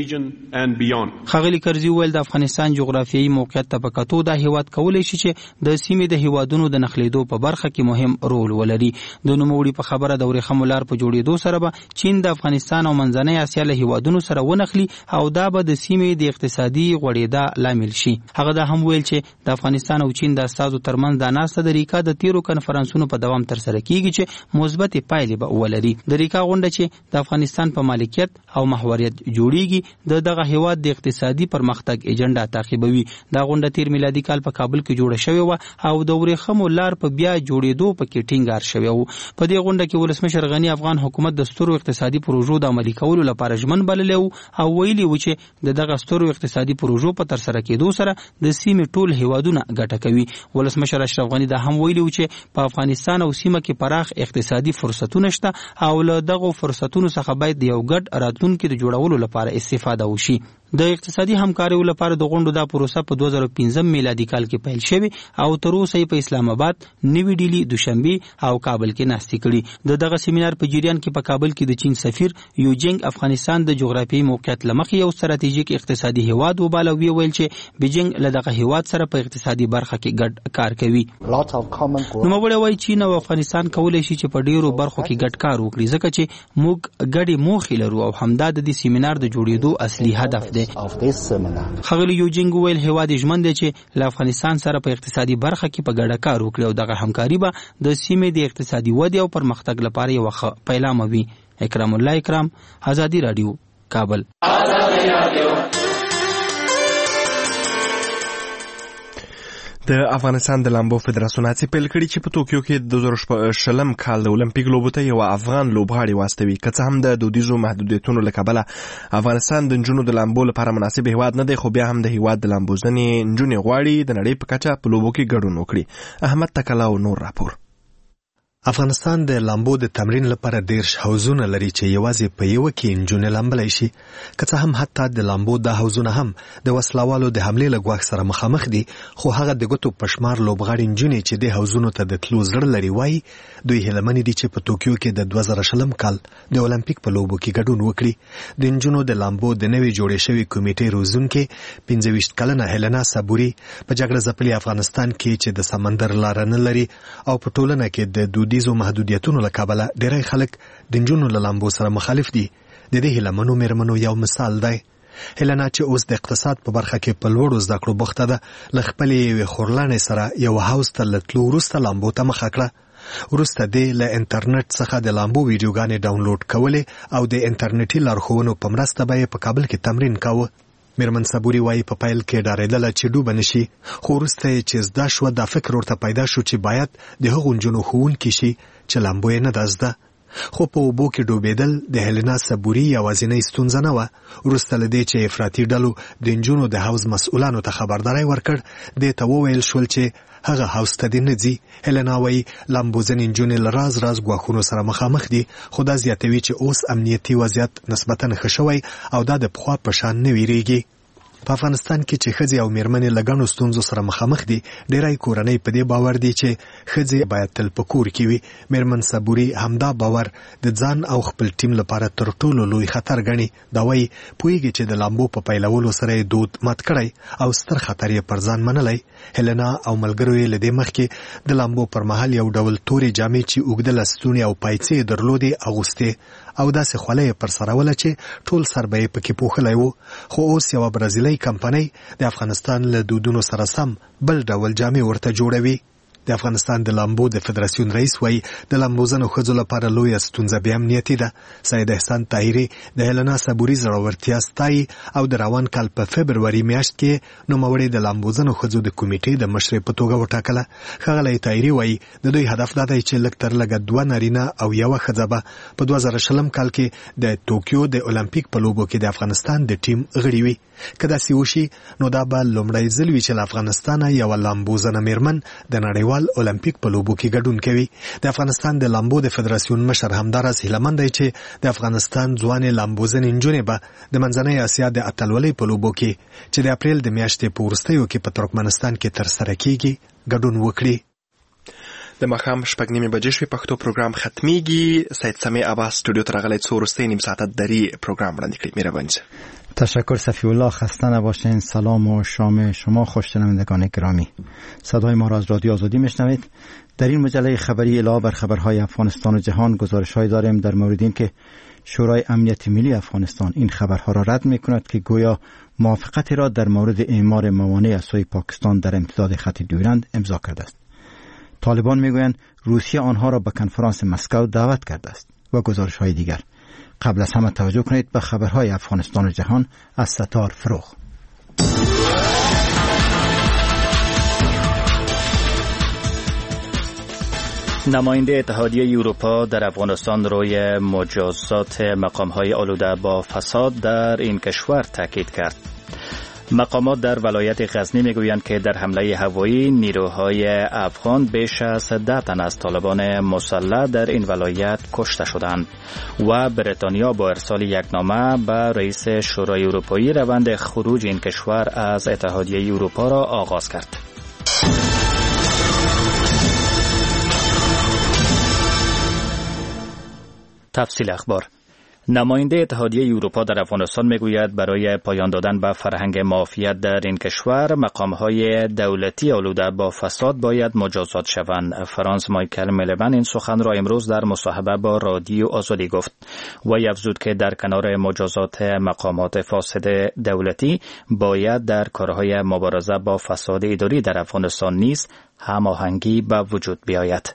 ښاغلي کرزي وویل د افغانستان جغرافیایي موقعیت ته په کتو دا هیواد کولی شي چې د سیمې د هیوادونو د نښلېدو په برخه کې مهم رول ولري. د نوموړي په خبره د ورېښمو لار په جوړېدو سره به چین د افغانستان او منځنۍ اسیا له هیوادونو سره ونښلي او دا به د سیمې د اقتصادي غوړېدا لامل شي. هغه دا هم ویل چې د افغانستان او چین د استازو ترمنځ دا ناسته د ریکا د تیرو کنفرانسونو په دوام ترسره کیږي چې مثبتې پایلې به ولري. د ریکا غونډه چې د افغانستان په مالکیت او محوریت جوړیږي د دغه هیواد د اقتصادي پرمختګ ایجنډا تعقیبوي. دا غونډه تیر میلادي کال په کابل کې جوړه شوې وه او د ورېښمو لار په بیا جوړېدو پکې ټینګار شوی و. په دې غونډه کې ولسمشر غني افغان حکومت د سترو اقتصادي پروژو د عملي کولو لپاره ژمن بللی او ویلي و چې د دغه سترو اقتصادي پروژو په ترسره کېدو سره د سیمې ټول هیوادونه ګټه کوي. ولسمشر اشرف غني دا هم ویلي و چې په افغانستان او سیمه کې پراخ اقتصادي فرصتونه شته او له دغو فرصتونو څخه باید د یو ګډ راتلونکي د جوړولو لپاره استفاده وشي. د اقتصادي همکاریو لپاره د غونډو دا پروسه په دوه زره پنځم میلادي کال کې پیل شوې او تر اوسه په اسلام آباد، نوی ډیلی، دوشنبه او کابل کې ناستې کړي. د دغه سیمینار په جریان کې په کابل کې د چین سفیر یوجنګ افغانستان د جغرافیایي موقعیت له مخې یو ستراتیژیک اقتصادي هیواد وباله وی ویل چې بیجینګ له دغه هیواد سره په اقتصادي برخه کې ګډ کار کوي. نوموړی وایي چین او افغانستان کولی شي چې په ډیرو برخو کې ګډ کار وکړي ځکه چې موږ ګډې موخې لرو او همدا د دې سیمینار د جوړېدو اصلي هدف دی. ښاغلي یوجنګ ویل هیواد ژمن دی چې له افغانستان سره په اقتصادي برخه کې په ګډه کار وکړي او دغه همکاري به د سیمې د اقتصادي ودې او پرمختګ لپاره یوه ښه پیلامه وي. اکرام الله اکرام، ازادي راډیو، کابل. د افغانستان د لامبو فدراسیون هڅې پیل کړي چې په توکیو کې د دوه زره شلم کال د المپیک لوبو ته یو افغان لوبغاړی واستوي. که څه هم د دودیزو محدودیتونو له کبله افغانستان د نجونو د لامبو لپاره مناسب هیواد نه دی، خو بیا هم د هیواد د لامبو ځنې نجونې غواړي د نړۍ په کچه په لوبو کې ګډون وکړي. احمد تکلا او نور راپور. افغانستان د لامبو د تمرین لپاره ډېر حوزونه لري چې یوازې په یو کې نجونې لامبلی شي. که څه هم حتی د لامبو دا حوزونه هم د وسلوالو د حملې له ګواښ سره مخامخ دي، خو هغه د ګوتو په شمار لوبغاړي نجونې چې د حوزونو ته د تلو زړه لري وایي دوی هیلهمنې دي چې په توکیو کې د دوه زره شلم کال د المپیک په لوبو کې ګډون وکړي. د نجونو د لامبو د نوې جوړې شوې کمیټې روزونکې پنځه ویشت کلنه هیلنا صبوري په جګړه ځپلي افغانستان کې چې د سمندر لاره نه لري او په ټولنه کې د دودیزو محدودیتونو له کبله ډېری خلک د نجونو له لامبو سره مخالف دي. د دې هیلمنو میرمنو یو مثال دی. هیلنا چې اوس د اقتصاد په برخه کې په لوړو زده کړو بوخته ده، له خپلې یوې خورلانې سره یو هاوس ته له تلو وروسته لامبو ته مخه کړه. وروسته دې له انټرنیټ څخه د لامبو ویډیوګانې ډاونلوډ کولې او د انټرنیټي لارښوونو په مرسته به یې په کابل کې تمرین کاوه. میرمن صبوري وایي په پیل کې ډارېدله چې ډوبه نشي، خو وروسته یې چې زده شوه دا فکر ورته پیدا شو چې باید د هغو نجونو ښوونکي شي چې لامبو یې نه ده زده. خو په اوبو کې ډوبېدل د هیلنا صبوري یوازینۍ ستونزه نه وه. وروسته له دې چې افراطي ډلو د نجونو د حوض مسؤلانو ته خبرداری ورکړ، دې ته وویل شول چې هغه حوض ته دې نه ځي. هیلنا وایي لامبو ځینې نجونې له راز راز ګواښونو سره مخامخ دي، خو دا زیاتوي چې اوس امنیتي وضعیت نسبتاً ښه شوی او دا د پخوا په شان نه ویریږي. په افغانستان کې چې ښځې او میرمنې له ګڼو ستونزو سره مخامخ دي، ډېری کورنۍ په دې باور دي چې ښځې باید تل په کور کې وي. میرمن صبوري همدا باور د ځان او خپل ټیم لپاره تر ټولو لوی خطر ګڼي. دا وایي پوهېږي چې د لامبو په پیلولو سره یې دود مات کړی او ستر خطر یې پر ځان منلی. هیلنا او ملګرو یې له دې مخکې د لامبو پر مهال یو ډول تورې جامې چې اوږده لستونې او پایڅې یې درلودې اغوستې او داسې خوله یې پر سروله چې ټول سر به یې پکې پوښلی و. خو اوس یوه برازیلۍ کمپنۍ د افغانستان له دودونو سره سم بل ډول جامې ورته جوړوي. د افغانستان د لامبو د فدراسیون رئیس وایي د لامبوزنو ښځو لپاره لویه ستونزه بیا امنیتي ده. سید احسان طاهري د هیلنا صبوري زړورتیا ستایي او د روان کال په فبروري میاشت کې نوموړې د لامبوزنو ښځو د کمیټې د مشرۍ په توګه وټاکله. ښاغلی طاهري وایي د دوی هدف دا دی چې لږ تر لږه دوه نارینه او یوه ښځه به په دوه زره شلم کال کې د ټوکیو د اولمپیک په لوبو کې د افغانستان د ټیم غړي وي. که داسې وشي نو دا به لومړی ځل وي چې له افغانستانه یوه لامبوزنه میرمن د نړیوال اولمپیک په لوبو کې ګډون کوي. د افغانستان د لامبو د فدراسیون مشر همداراز هیلهمند دی چې د افغانستان ځوانې لامبوزنې نجونې به د منځنۍ اسیا د اتلولۍ په لوبو کې چې د اپریل د میاشتې په وروستیو کې په ترکمنستان کې ترسره کیږي ګډون وکړي. د ماښام شپږ نیمې بجې شوې. پښتو پروګرام ختمیږي. سید سمیع عباس استودیو ته راغلی څو وروستۍ نیم ساعته دری پروگرام وړاندې کړي. مهرباني. تشکر صفی الله. خسته نباشین. سلام و شام شما خوششنوندگان گرامی. صدای ما را از رادیو آزادی میشنوید. در این مجله خبری علاوه بر خبرهای افغانستان و جهان گزارش‌هایی داریم در مورد این که شورای امنیت ملی افغانستان این خبرها را رد می‌کند که گویا موافقتی را در مورد اعمار موانع از سوی پاکستان در امتداد خط دیورند امضا کرده است. طالبان میگویند روسیه آنها را به کنفرانس مسکو دعوت کرده است و گزارش‌های دیگر. قبل از همه توجه کنید به خبرهای افغانستان و جهان از ستار فروغ. نماینده اتحادیه اروپا در افغانستان روی مجازات مقام‌های آلوده با فساد در این کشور تاکید کرد. مقامات در ولایت غزنی میگویند که در حمله هوایی نیروهای افغان بیش از ده تن از طالبان مسلح در این ولایت کشته شدند و بریتانیا با ارسال یک نامه به رئیس شورای اروپایی روند خروج این کشور از اتحادیه اروپا را آغاز کرد. تفصیل اخبار. نماینده اتحادیه اروپا در افغانستان میگوید برای پایان دادن به فرهنگ مافیات در این کشور مقام‌های دولتی آلوده با فساد باید مجازات شوند. فرانس مایکل ملیبن این سخن را امروز در مصاحبه با رادیو آزادی گفت و افزود که در کنار مجازات مقامات فاسد دولتی باید در کارهای مبارزه با فساد اداری در افغانستان نیز هماهنگی به وجود بیاید.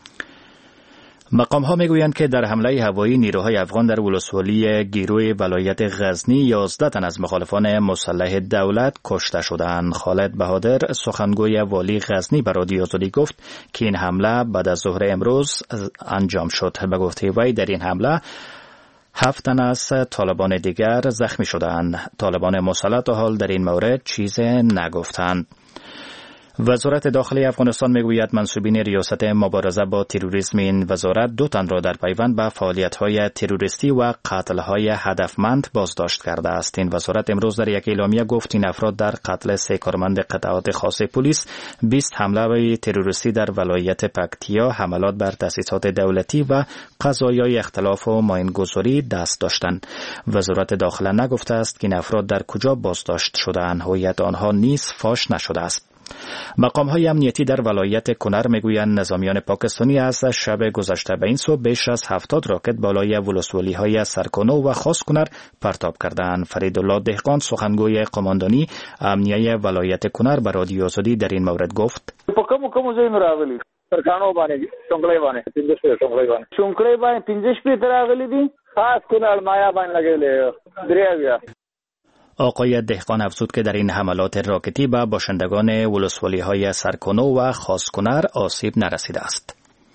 مقام ها میگویند که در حمله هوایی نیروهای افغان در ولسوالی گیروی ولایت غزنی یازده تن از مخالفان مسلح دولت کشته شدند. خالد بهادر سخنگوی والی غزنی به رادیو آزادی گفت که این حمله بعد از ظهر امروز انجام شد. به گفته وی در این حمله هفت تن از طالبان دیگر زخمی شدند. طالبان مسلح تا حال در این مورد چیز نگفتند. وزارت داخلی افغانستان میگوید منصوبین ریاست مبارزه با تروریسم این وزارت دو تن را در پیوند به فعالیت‌های تروریستی و قتل‌های هدفمند بازداشت کرده است. این وزارت امروز در یک اعلامیه گفت این افراد در قتل سه کارمند قطعات خاص پلیس، بیست حمله تروریستی در ولایت پکتیا، حملات بر تأسیسات دولتی و قضایای اختلاف و ماینگذاری دست داشتند. وزارت داخله نگفته است که این افراد در کجا بازداشت شده‌اند. هویت آنها نیز فاش نشده است. مقام‌های امنیتی در ولایت کنر میگویند نظامیان پاکستانی از شب گذشته به این سو بیش از هفتاد راکت بالای ولسوالی‌های سرکنو و خاص کنر پرتاب کردند. فریدالله دهقان سخنگوی قماندانی امنیه ولایت کنر به رادیو آزادی در این مورد گفت: په کوم کوم ځای راغلي سرکانو باندې څنګه باندې پنځه شپې څنګه باندې څنګه باندې پنځه شپې راغلي دي خاص کنر مایا باندې لګیلې دریاویا. آقای دهقان افزود که در این حملات راکتی به باشندگان ولسوالی‌های سرکنو و خاصکنر آسیب نرسیده است.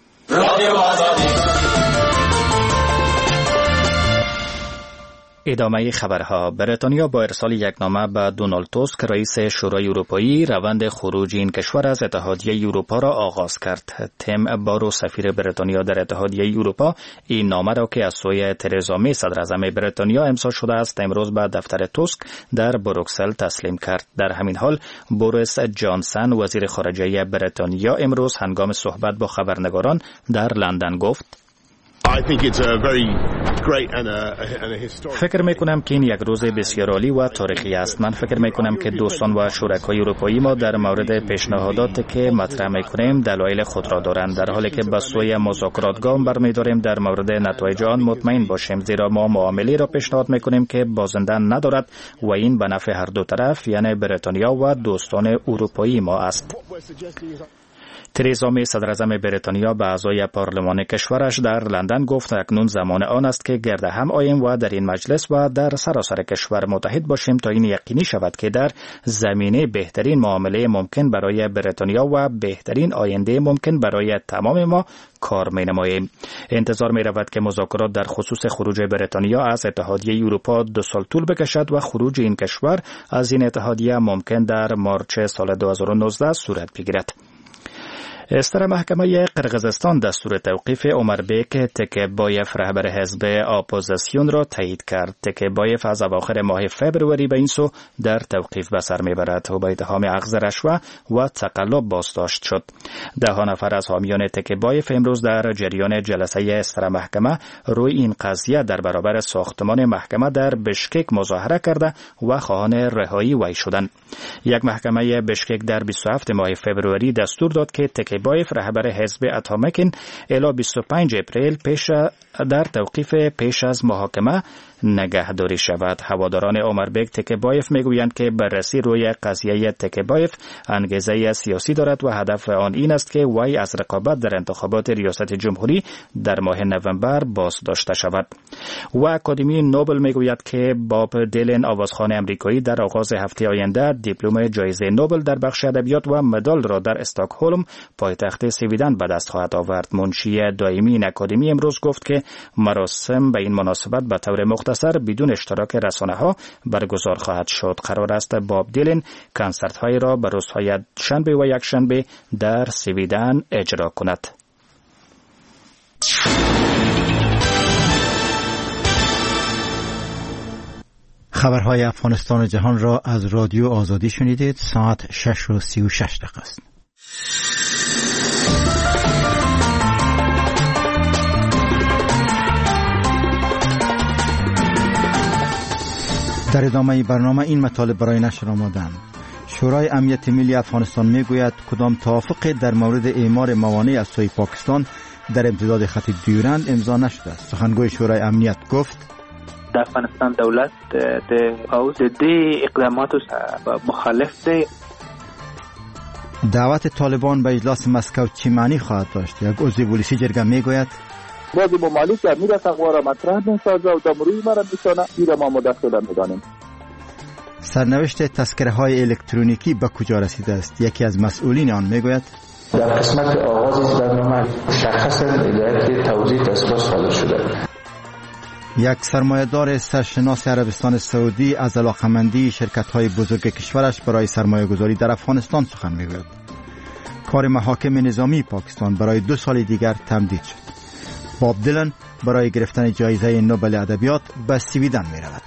ادامه خبرها. بریتانیا با ارسال یک نامه به دونالد توسک رئیس شورای اروپایی روند خروج این کشور از اتحادیه اروپا را آغاز کرد. تیم بارو سفیر بریتانیا در اتحادیه اروپا این نامه را که از سوی ترزا می صدر اعظم بریتانیا امضا شده است امروز به دفتر توسک در بروکسل تسلیم کرد. در همین حال بوریس جانسن وزیر خارجه بریتانیا امروز هنگام صحبت با خبرنگاران در لندن گفت: فکر میکنم که این یک روز بسیار عالی و تاریخی است. من فکر میکنم که دوستان و شرکای اروپایی ما در مورد پیشنهاداتی که مطرح میکنیم دلایل خود را دارند، در حالی که به سوی مذاکرات گام برمیداریم در مورد نتایج آن مطمئن باشیم، زیرا ما معامله را پیشنهاد میکنیم که بازنده ندارد و این به نفع هر دو طرف یعنی بریتانیا و دوستان اروپایی ما است. تریزا می صدر اعظم بریتانیا به اعضای پارلمان کشورش در لندن گفت اکنون زمان آن است که گرد هم آییم و در این مجلس و در سراسر کشور متحد باشیم تا این یقینی شود که در زمینه بهترین معامله ممکن برای بریتانیا و بهترین آینده ممکن برای تمام ما کار می نماییم. انتظار می رود که مذاکرات در خصوص خروج بریتانیا از اتحادیه اروپا دو سال طول بکشد و خروج این کشور از این اتحادیه ممکن در مارچ سال دو هزار و نوزده صورت بگیرد. استر محکمه قرقیزستان دستور توقیف عمربیک تکبایف رهبر حزب اپوزیسیون را تایید کرد. تکبایف از اواخر ماه فبروری به این سو در توقیف به سر میبرد و به اتهام اخذ رشوه و تقلب بازداشت شد. ده نفر از حامیان تکبایف امروز در جریان جلسه استر محکمه روی این قضیه در برابر ساختمان محکمه در بشکک مظاهره کرده و خواهان رهایی وی شدند. یک محکمه بشکک در بیست و هفتم ماه فبروری دستور داد که تکبایف رهبر حزب اتامکن الی بیست و پنجم اپریل پیش در توقیف پیش از محاکمه نگهداری شود. هواداران عمربیک تکبایف میگویند که بررسی روی قضیه تکبایف انگیزه سیاسی دارد و هدف آن این است که وی از رقابت در انتخابات ریاست جمهوری در ماه نوامبر بازداشته شود. و اکادمی نوبل میگوید که باب دیلن آوازخوان امریکایی در آغاز هفته آینده دیپلم جایزه نوبل در بخش ادبیات و مدال را در استکهلم پایتخت سویدن به دست خواهد آورد. منشی دائمی این اکادمی امروز گفت که مراسم به این مناسبت به طور مختصر بدون اشتراک رسانه‌ها برگزار خواهد شد. قرار است باب دیلن کنسرت‌های را به روزهای شنبه و یکشنبه در سویدن اجرا کند. خبرهای افغانستان و جهان را از رادیو آزادی شنیدید. ساعت شش و سی و شش دقیقه است. در ادامه برنامه این مطالب برای نشر آمدند. شورای امنیت ملی افغانستان میگوید کدام توافق در مورد اعمار موانع از سوی پاکستان در امتداد خط دیورند امضا نشده است. سخنگوی شورای امنیت گفت د افغانستان دولت د پاوز د اقداماتو مخالف دی. دعوت طالبان به اجلاس مسکو چه معنی خواهد داشت؟ یک عضو پلیسی جرگه میگوید بعضی ممالک امیر تقوا را مطرح می‌سازد و در روی ما را می‌شانه این ما مداخله می‌دانیم. سرنوشت تذکره های الکترونیکی به کجا رسیده است؟ یکی از مسئولین آن میگوید در قسمت آغاز برنامه شخصا هدایت توزیع دسترس صادر شده. یک سرمایه‌دار سرشناس عربستان سعودی از علاقمندی شرکت‌های بزرگ کشورش برای سرمایه‌گذاری در افغانستان سخن می‌گوید. کار محاکم نظامی پاکستان برای دو سال دیگر تمدید شد. باب دیلن برای گرفتن جایزه نوبل ادبیات به سویدن می‌رود.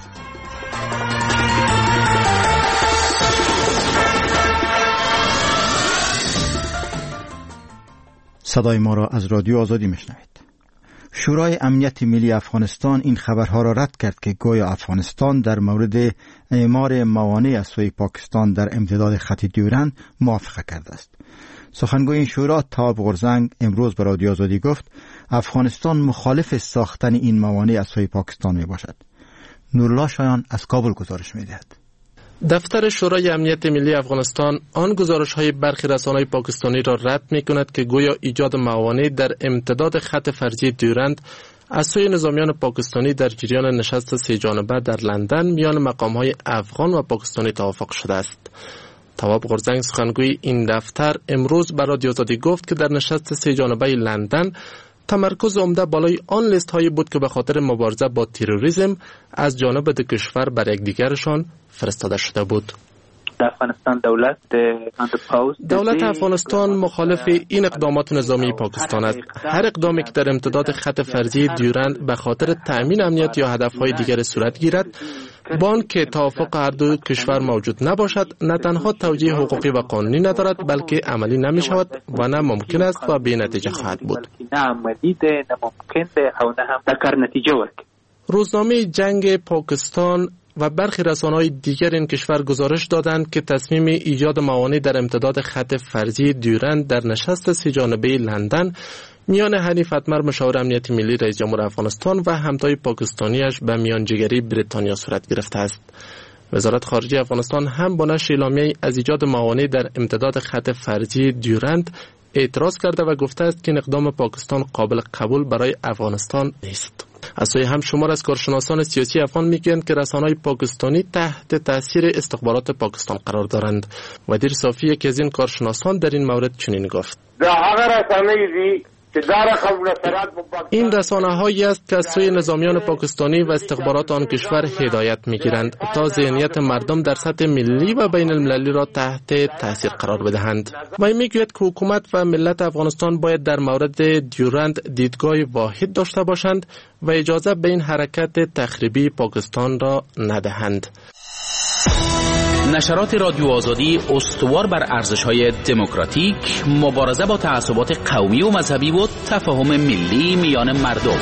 صدای ما را از رادیو آزادی میشنوید. شورای امنیت ملی افغانستان این خبرها را رد کرد که گویا افغانستان در مورد اعمار موانع از سوی پاکستان در امتداد خط دیورند موافقه کرده است. سخنگوی این شورا تاب غرزنگ امروز به رادیو آزادی گفت افغانستان مخالف ساختن این موانع از سوی پاکستان می باشد. نورالله شایان از کابل گزارش می دهد. دفتر شورای امنیت ملی افغانستان آن گزارش‌های برخی رسانه‌های پاکستانی را رد می‌کند که گویا ایجاد موانع در امتداد خط فرضی دیورند از سوی نظامیان پاکستانی در جریان نشست سه جانبه در لندن میان مقام‌های افغان و پاکستانی توافق شده است. تواب غرزنگ سخنگوی این دفتر امروز به رادیو آزادی گفت که در نشست سه جانبه لندن تمرکز عمده بالای آن لیست هایی بود که به خاطر مبارزه با تروریسم از جانب دو کشور بر یکدیگرشان فرستاده شده بود. افغانستان دولت دولت افغانستان مخالف این اقدامات نظامی پاکستان است. هر اقدامی که در امتداد خط فرضی دیورند به خاطر تأمین امنیت یا هدفهای دیگر صورت گیرد، بان که توافق هر دو کشور موجود نباشد، نه تنها توجیه حقوقی و قانونی ندارد بلکه عملی نمی شود و نه ممکن است و بی نتیجه خواهد بود. روزنامه جنگ پاکستان و برخی رسانه‌های دیگر این کشور گزارش دادند که تصمیم ایجاد موانع در امتداد خط فرضی دیورند در نشست سه جانبه لندن میان حنیف اتمر مشاور امنیت ملی رئیس جمهور افغانستان و همتای پاکستانیش به میانجیگری بریتانیا صورت گرفته است. وزارت خارجه افغانستان هم با نشر اعلامیه‌ای از ایجاد موانع در امتداد خط فرضی دیورند اعتراض کرده و گفته است که این اقدام پاکستان قابل قبول برای افغانستان نیست. از سوی هم شمار از کارشناسان سیاسی افغان میگویند که رسانه‌های پاکستانی تحت تاثیر استخبارات پاکستان قرار دارند. ودیر صافی یکی از این کارشناسان در این مورد چنین گفت: این رسانه هایی است که از سوی نظامیان پاکستانی و استخبارات آن کشور هدایت می گیرند تا ذهنیت مردم در سطح ملی و بین المللی را تحت تاثیر قرار بدهند. و این می گوید که حکومت و ملت افغانستان باید در مورد دیورند دیدگاه واحد داشته باشند و اجازه به این حرکت تخریبی پاکستان را ندهند. نشرات رادیو آزادی استوار بر ارزش‌های دموکراتیک، مبارزه با تعصبات قومی و مذهبی و تفاهم ملی میان مردم.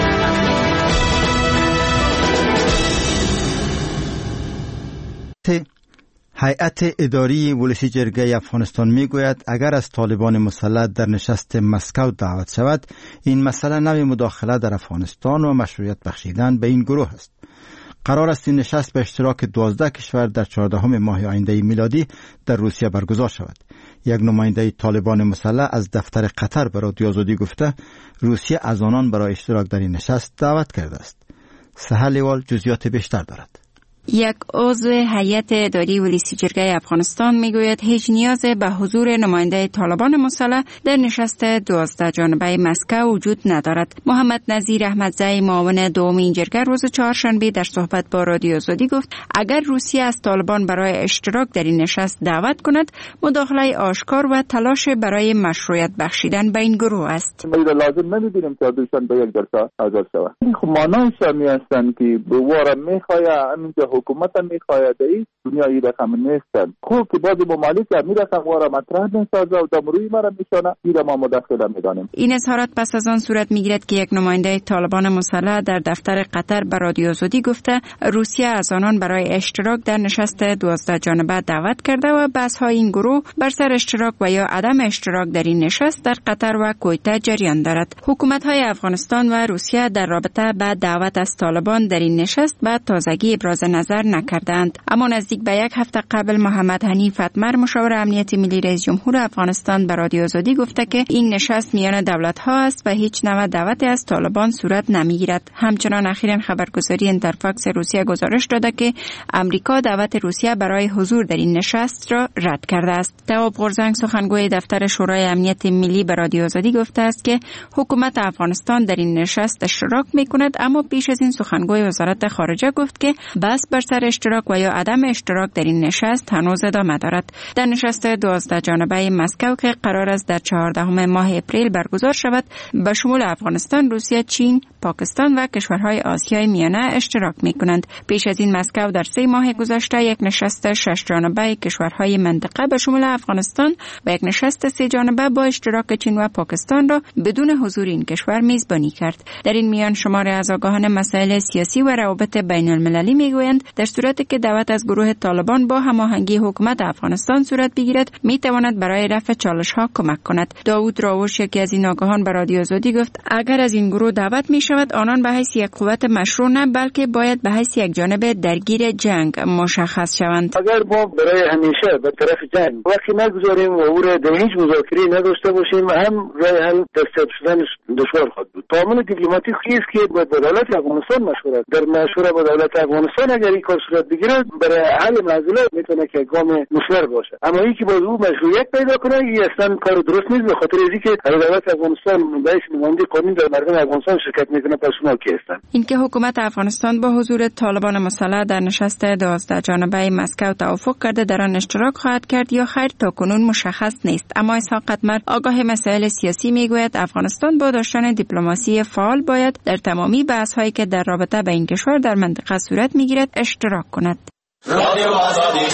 هیئت اداری ولسی جرگه افغانستان میگوید اگر از طالبان مسلح در نشست مسکو دعوت شود، این مسئله نوع مداخله در افغانستان و مشروعیت بخشیدن به این گروه است. قرار است این نشست به اشتراک دوازده کشور در چهاردهم ماه آینده میلادی در روسیه برگزار شود. یک نماینده طالبان مسلح از دفتر قطر به رادیو آزادی گفته روسیه از آنان برای اشتراک در این نشست دعوت کرده است. سهر لیوال جزئیات بیشتر دارد. یک عضو هیئت اداری ولسی جرگه افغانستان میگوید هیچ نیاز به حضور نماینده طالبان مسلح در نشست دوازده جانبه مسکو وجود ندارد. محمد نظیر احمدزی معاون دوم این جرگه روز چهارشنبه در صحبت با رادیو آزادی گفت اگر روسیه از طالبان برای اشتراک در این نشست دعوت کند، مداخله آشکار و تلاش برای مشروعیت بخشیدن به این گروه است. ما لازم نمی‌بینیم که دوشان به یک جلسه حاضر شود. خب معنایش می هستند که به واره می‌خواهد همینجا حکومت هم میخواهد ای دنیا ای رقم نیستن. خوب که بعضی ممالک هم میرسن وارا مطرح میسازه و دمروی مرا میشانه ایره ما مداخله میدانیم. این اظهارات پس از آن صورت میگیرد که یک نماینده طالبان مسلح در دفتر قطر به رادیو آزادی گفته روسیه از آنان برای اشتراک در نشست دوازده جانبه دعوت کرده و بحث های این گروه بر سر اشتراک و یا عدم اشتراک در این نشست در قطر و کویته جریان دارد. حکومت های افغانستان و روسیه در رابطه با دعوت از طالبان در این نشست به تازگی ابراز نظر نکردند. اما نزدیک به یک هفته قبل محمد حنیف اتمر مشاور امنیت ملی رئیس جمهور افغانستان به رادیو آزادی گفته که این نشست میان دولت ها است و هیچ نوع دعوتی از طالبان صورت نمیگیرد. همچنان اخیراً خبرگزاری اینترفاکس روسیه گزارش داده که امریکا دعوت روسیه برای حضور در این نشست را رد کرده است. تواب غورزنگ سخنگوی دفتر شورای امنیت ملی به رادیو آزادی گفته است که حکومت افغانستان در این نشست اشتراک میکند، اما پیش از این سخنگوی وزارت خارجه گفت که بحث بر سر اشتراک و یا عدم اشتراک در این نشست هنوز ادامه دارد. در نشست دوازده جانبه مسکو که قرار است در چهاردهم ماه اپریل برگزار شود، به شمول افغانستان، روسیه، چین، پاکستان و کشورهای آسیای میانه اشتراک میکنند. پیش از این مسکو در سه ماه گذشته یک نشست شش جانبه کشورهای منطقه به شمول افغانستان و یک نشست سه جانبه با اشتراک چین و پاکستان را بدون حضور این کشور میزبانی کرد. در این میان شمار از آگاهان مسائل سیاسی و روابط بین المللی میگویند در صورتی که دعوت از گروه طالبان با هماهنگی حکومت افغانستان صورت بگیرد، میتواند برای رفع چالش‌ها کمک کند. داوود راوش یکی از این آگاهان به رادیو آزادی گفت اگر از این گروه دعوت میشود، آنان به حیث یک قوت مشروع نه بلکه باید به حیث یک جانب درگیر جنگ مشخص شوند. اگر ما برای همیشه به طرف جنگ وقتی نگذاریم و او را در هیچ مذاکره نداشته باشیم، هم راه حل دستیاب شدن دشوار خواهد بود. تعامل دیپلماتیک است که با دولت افغانستان مشوره در مشوره با دولت افغانستان اگر این کار صورت بگیره برای حل مسئله میتونه که گام مثمر باشه، اما این که باز او مشروعیت پیدا کنه این اصلا کار درست نیست، به خاطر اینکه دولت افغانستان باعث نماینده قانون در مردم افغانستان شرکت میکنه، پس اونا کی هستن؟ اینکه حکومت افغانستان با حضور طالبان مسلح در نشست دوازده جانبه مسکو توافق کرده در آن اشتراک خواهد کرد یا خیر تا کنون مشخص نیست. اما اسحاق اتمر آگاه مسائل سیاسی میگوید افغانستان با داشتن دیپلماسی فعال باید در تمامی بحث‌هایی که در رابطه با این کشور در منطقه صورت میگیرد اشتراک کند. رادیو آزادی.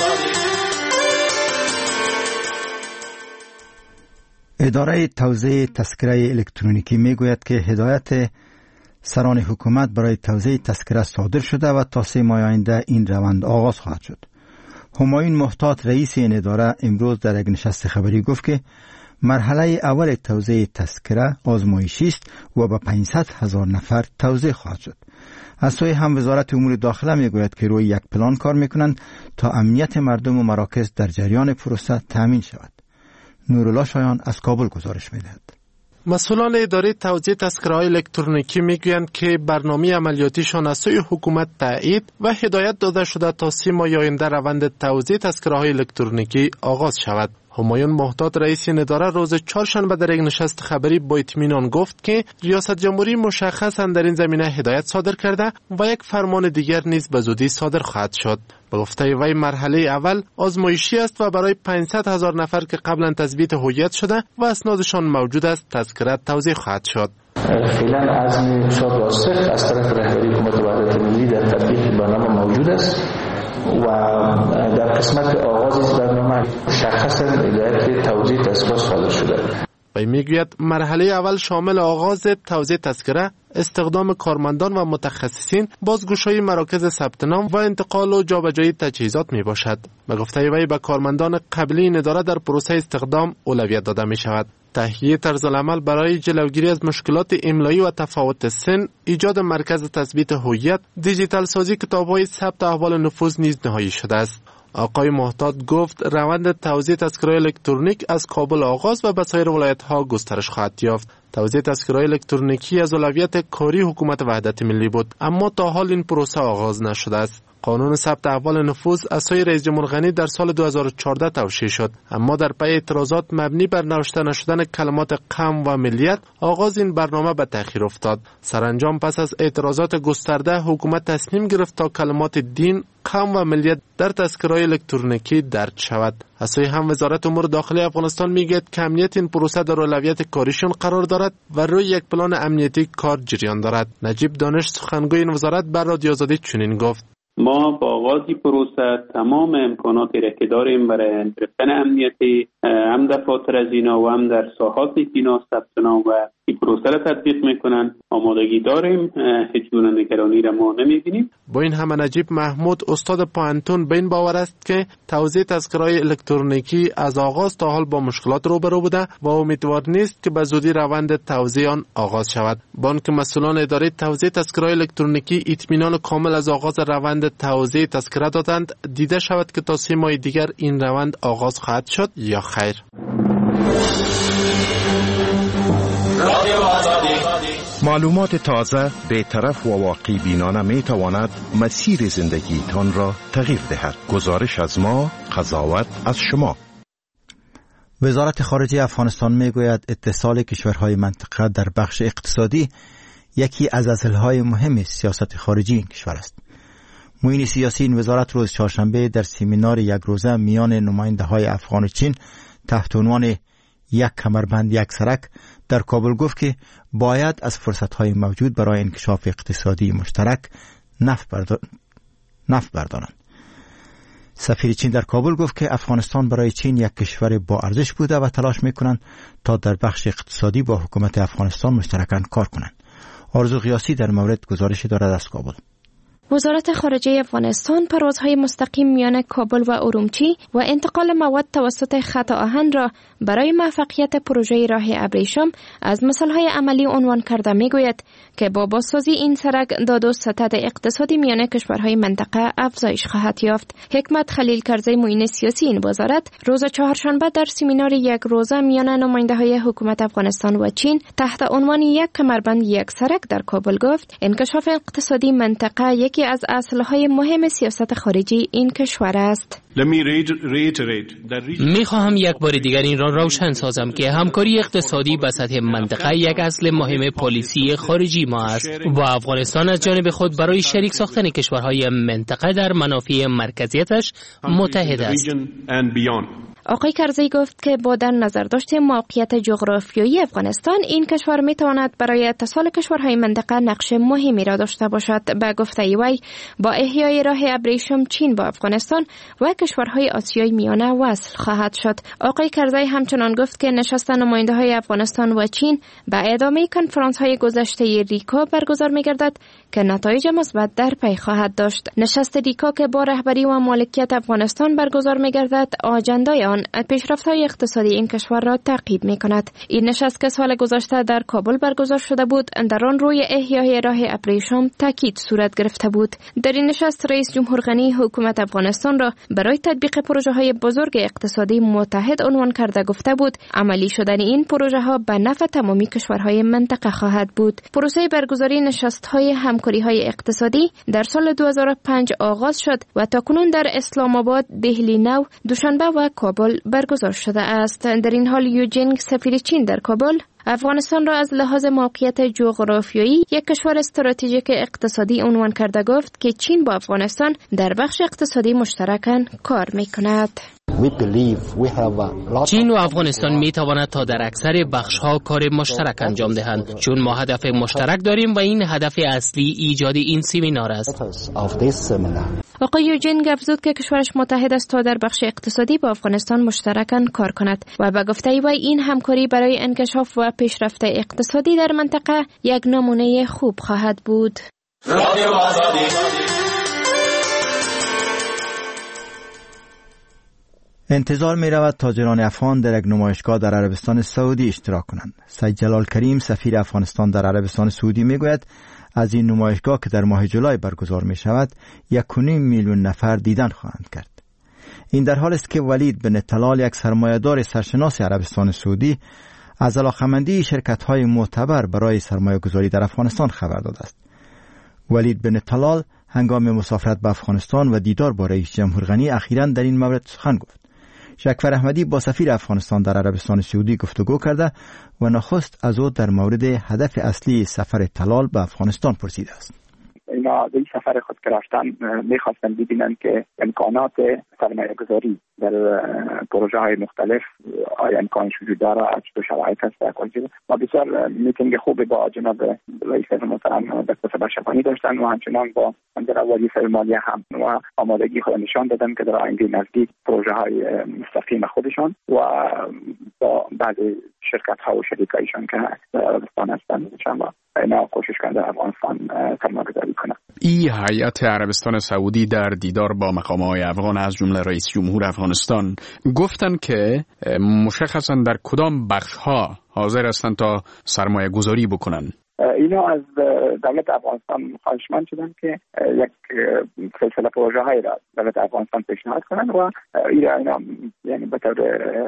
اداره توزیع تذکره الکترونیکی میگوید که هدایت سران حکومت برای توزیع تذکره صادر شده و تا سه ماه آینده این روند آغاز خواهد شد. همایون محتاط رئیس این اداره امروز در یک نشست خبری گفت که مرحله اول توزیع تذکره آزمایشی است و به پانصد هزار نفر توزیع خواهد شد. از سوی هم وزارت امور داخله میگوید که روی یک پلان کار میکنند تا امنیت مردم و مراکز در جریان پروسه تامین شود. نورالله شایان از کابل گزارش می‌دهد. مسئولان اداره توزیع تذکره‌های الکترونیکی میگویند که برنامه عملیاتیشان از سوی حکومت تایید و هدایت داده شده تا سی ماه آینده روند توزیع تذکره‌های الکترونیکی آغاز شود. همایون مهتاد رئیس این اداره روز چهارشنبه در یک نشست خبری با اطمینان گفت که ریاست جمهوری مشخصاً در این زمینه هدایت صادر کرده و یک فرمان دیگر نیز به زودی صادر خواهد شد. به گفته وی مرحله اول آزمایشی است و برای پانصد هزار نفر که قبلا تثبیت هویت شده و اسنادشان موجود است تذکره توزیع خواهد شد. فعلا عزم شاد و صفر از طرف رهبری حکومت وحدت ملی در تطبیق برنامه موجود است و در قسمت آغاز برنامه مشخصاً هدایت توزیع تذکره صادر شده. وی میگوید مرحله اول شامل آغاز توزیع تذکره، استخدام کارمندان و متخصصین، بازگشایی مراکز ثبت نام و انتقال و جابجایی تجهیزات می باشد. به گفته وی به کارمندان قبلی این اداره در پروسه استخدام اولویت داده می شود. تهیه طرز العمل برای جلوگیری از مشکلات املایی و تفاوت سن، ایجاد مرکز تثبیت هویت، دیجیتال سازی کتاب‌های ثبت احوال نفوذ نیز نهایی شده است. آقای مهتاد گفت روند توزیع تذکره الکترونیک از کابل آغاز و به سایر ولایت‌ها گسترش خواهد یافت. توزیع تذکره الکترونیکی از اولویت کاری حکومت وحدت ملی بود، اما تا حال این پروسه آغاز نشده است. قانون ثبت احوال نفوذ از سوی رئیس جمهور غنی در سال دو هزار و چهارده توشیح شد، اما در پی اعتراضات مبنی بر نوشته نشدن کلمات قوم و ملیت آغاز این برنامه به تأخیر افتاد. سرانجام پس از اعتراضات گسترده حکومت تصمیم گرفت تا کلمات دین، قوم و ملیت در تذکره الکترونیکی درج شود. از سوی هم وزارت امور داخلی افغانستان میگوید که امنیت این پروسه در اولویت کاریشون قرار دارد و روی یک پلان امنیتی کار جریان دارد. نجیب دانش سخنگوی این وزارت بر رادیو آزادی چنین گفت: ما با آغاز پروسه تمام امکاناتی را که داریم برای گرفتن امنیتی هم دفاتر از اینا و هم در ساحات اینا ثبت نام و این پروسه را تطبیق میکنن آمادگی داریم، هیچ گونه نگرانی را ما نمیبینیم. با این همه نجیب محمود استاد پانتون به این باور است که توزیع تذکره‌های الکترونیکی از آغاز تا حال با مشکلات روبرو بوده و امیدوار نیست که به زودی روند توزیع آن آغاز شود. با آنکه مسئولان اداره توزیع تذکره‌های الکترونیکی اطمینان کامل از آغاز روند توزیع تذکره دادند، دیده شود که تا سه ماه دیگر این روند آغاز خواهد شد یا خیر. معلومات تازه، بی‌طرف و واقعی بینانه می تواند مسیر زندگیتان را تغییر دهد. گزارش از ما، قضاوت از شما. وزارت خارجه افغانستان می گوید اتصال کشورهای منطقه در بخش اقتصادی یکی از اصلهای مهم سیاست خارجی این کشور است. معین سیاسی این وزارت روز چهارشنبه در سمینار یک روزه میان نماینده های افغان و چین تحت عنوان یک کمربند یک سرک در کابل گفت که باید از فرصت‌های موجود برای انکشاف اقتصادی مشترک نفع بردارند. سفیر چین در کابل گفت که افغانستان برای چین یک کشور با ارزش بوده و تلاش می‌کنند تا در بخش اقتصادی با حکومت افغانستان مشترکاً کار کنند. آرزو قیاسی در مورد گزارشی دارد از کابل. وزارت خارجه افغانستان پروازهای مستقیم میان کابل و ارومچی و انتقال مواد توسط خط آهن را برای موفقیت پروژه راه ابریشم از مثالهای عملی عنوان کرده میگوید که با بازسازی این سرک داد و ستد اقتصادی میان کشورهای منطقه افزایش خواهد یافت. حکمت خلیل کرزی معین سیاسی این وزارت روز چهارشنبه در سمینار یک روزه میان نماینده‌های حکومت افغانستان و چین تحت عنوان یک کمربند یک سرک در کابل گفت انکشاف اقتصادی منطقه یکی از اصلهای مهم سیاست خارجی این کشور است. می خواهم یک بار دیگر این را روشن سازم که همکاری اقتصادی به سطح منطقه یک اصل مهم پالیسی خارجی ما است و افغانستان از جانب خود برای شریک ساختن کشورهای منطقه در منافع مرکزیتش متحد است. آقای کرزی گفت که با در نظر داشت موقعیت جغرافیایی افغانستان این کشور می تواند برای اتصال کشورهای منطقه نقش مهمی را داشته باشد. به گفته وی با احیای راه ابریشم چین با افغانستان و کشورهای آسیای میانه وصل خواهد شد. آقای کرزی همچنان گفت که نشست نماینده های افغانستان و چین به ادامه کنفرانس های گذشته ریکا برگزار می گردد که نتایج مثبت در پی خواهد داشت. نشست ریکا که با رهبری و مالکیت افغانستان برگزار می گردد آجندای آن پیشرفت‌های اقتصادی این کشور را تعقیب می‌کند. این نشست که سال گذشته در کابل برگزار شده بود در آن روی احیای راه ابریشم تاکید صورت گرفته بود. در این نشست رئیس جمهور غنی حکومت افغانستان را برای برای تطبیق پروژه های بزرگ اقتصادی متحد عنوان کرده گفته بود عملی شدن این پروژه ها به نفع تمامی کشورهای منطقه خواهد بود. پروسه برگزاری نشست های همکاری های اقتصادی در سال دو هزار و پنج آغاز شد و تاکنون در اسلام آباد، دهلی نو، دوشنبه و کابل برگزار شده است. در این حال یوجین سفیر چین در کابل افغانستان را از لحاظ موقعیت جغرافیایی یک کشور استراتژیک اقتصادی عنوان کرده گفت که چین با افغانستان در بخش اقتصادی مشترکاً کار می‌کند. چین و افغانستان می تواند تا در اکثر بخش‌ها کار مشترک انجام دهند چون ما هدف مشترک داریم و این هدف اصلی ایجاد این سمینار است. آقای یوجین افزود که کشورش متحد است تا در بخش اقتصادی با افغانستان مشترکاً کار کند و به گفته وی این همکاری برای انکشاف و پیشرفت اقتصادی در منطقه یک نمونه خوب خواهد بود. انتظار می رود تاجران افغان در یک نمایشگاه در عربستان سعودی اشتراک کنند. سید جلال کریم سفیر افغانستان در عربستان سعودی می گوید از این نمایشگاه که در ماه جولای برگزار می شود یک و نیم میلیون نفر دیدن خواهند کرد. این در حالی است که ولید بن طلال یک سرمایه‌دار سرشناس عربستان سعودی از علاقه‌مندی شرکت‌های معتبر برای سرمایه‌گذاری در افغانستان خبر داده است. ولید بن طلال هنگام مسافرت به افغانستان و دیدار با رئیس جمهور غنی اخیراً در این مورد سخن گفت. شکفر احمدی با سفیر افغانستان در عربستان سعودی گفتگو کرده و نخست از او در مورد هدف اصلی سفر طلال به افغانستان پرسیده است. اینا در این سفر خود که رفتن میخواستن ببینن که امکانات سرمایه گذاری در پروژه های مختلف آیا امکانش وجود داره، چطور شرایط هست. ما بسیار میتینگ خوبی با جناب رئیس محترم دکتر بشرفانی داشتن و همچنان با در وزیر مالیه هم و آمادگی خود نشان دادن که در آینده نزدیک پروژه های مستقیم خودشان و با بعضی شرکت ها و شریکایشان که در عربستان هستن انشاءالله اینا کوشش کنند در افغانستان سرمایه گذاری کنند. این هیئت عربستان سعودی در دیدار با مقام‌های افغان از جمله رئیس جمهور افغانستان گفتند که مشخصاً در کدام بخش‌ها حاضر هستند تا سرمایه گذاری بکنند. اینا از دولت افغانستان خواهشمند شدن که یک سلسله پروژه های را دولت افغانستان پیشنهاد کنند و اینا اینا یعنی به طور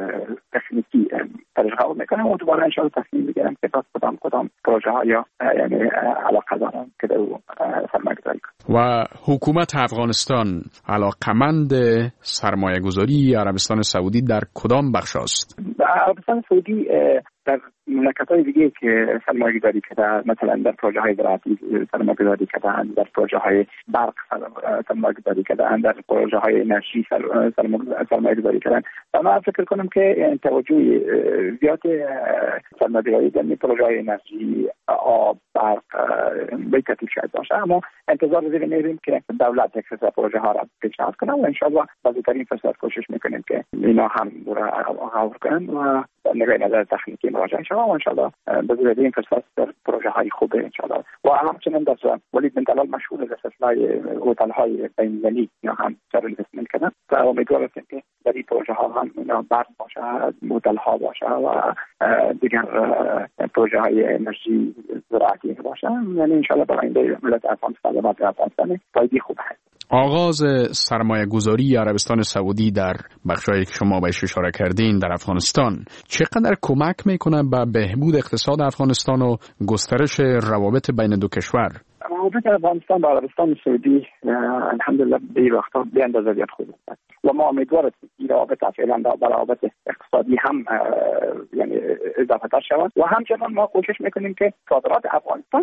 تکنیکی تجربه میکنن و دوباره انشاءالله تصمیم بگیرن که کدام کدام پروژه ها یا یعنی علاقه دارن که در سرمایه گذاری کنند. و حکومت افغانستان علاقمند سرمایه گذاری عربستان سعودی در کدام بخش است؟ عربستان سعودی در مملکت‌های دیگه که سرمایه گذاری کردن، مثلا در پروژه های زراعتی سرمایه گذاری کردن، در پروژه های برق سرمایه گذاری کردن، در پروژه های انرژی سرمایه گذاری کردن. من فکر کنم که توجه زیاد سرمایه گذاری در پروژه های انرژی، آب، برق به ترتیب شاید باشه، اما انتظار زیر می‌ریم که دولت یک سری پروژه ها را پیشنهاد کنه و ان شاءالله بازترین فرصت کوشش می‌کنیم که اینا هم را غور کنن و نگاه نظر تکنیکی مراجعه شما و انشاءالله به زیر این فرصت در پروژه های خوبه انشاءالله. و همچنین در ولید بن طلال مشهور از سلسله هتل های بین‌المللی یا هم سر اینوستمنت کردن و امیدوار هستیم که در این پروژه ها هم اینا برق باشه، هتل ها باشه و دیگر پروژه های انرژی زراعتی باشه. یعنی انشاءالله برای این ملت افغانستان و افغانستان فایده خوب هست. آغاز سرمایه گذاری عربستان سعودی در بخشایی که شما بهش اشاره کردین در افغانستان چقدر کمک میکنه به بهبود اقتصاد افغانستان و گسترش روابط بین دو کشور؟ روابط افغانستان با عربستان سعودی الحمدلله به این وقتا به اندازه زیاد خوب است و ما امیدواریم این روابط فعلا با روابط اقتصادی هم یعنی اضافه تر شود و همچنان ما کوشش میکنیم که صادرات افغانستان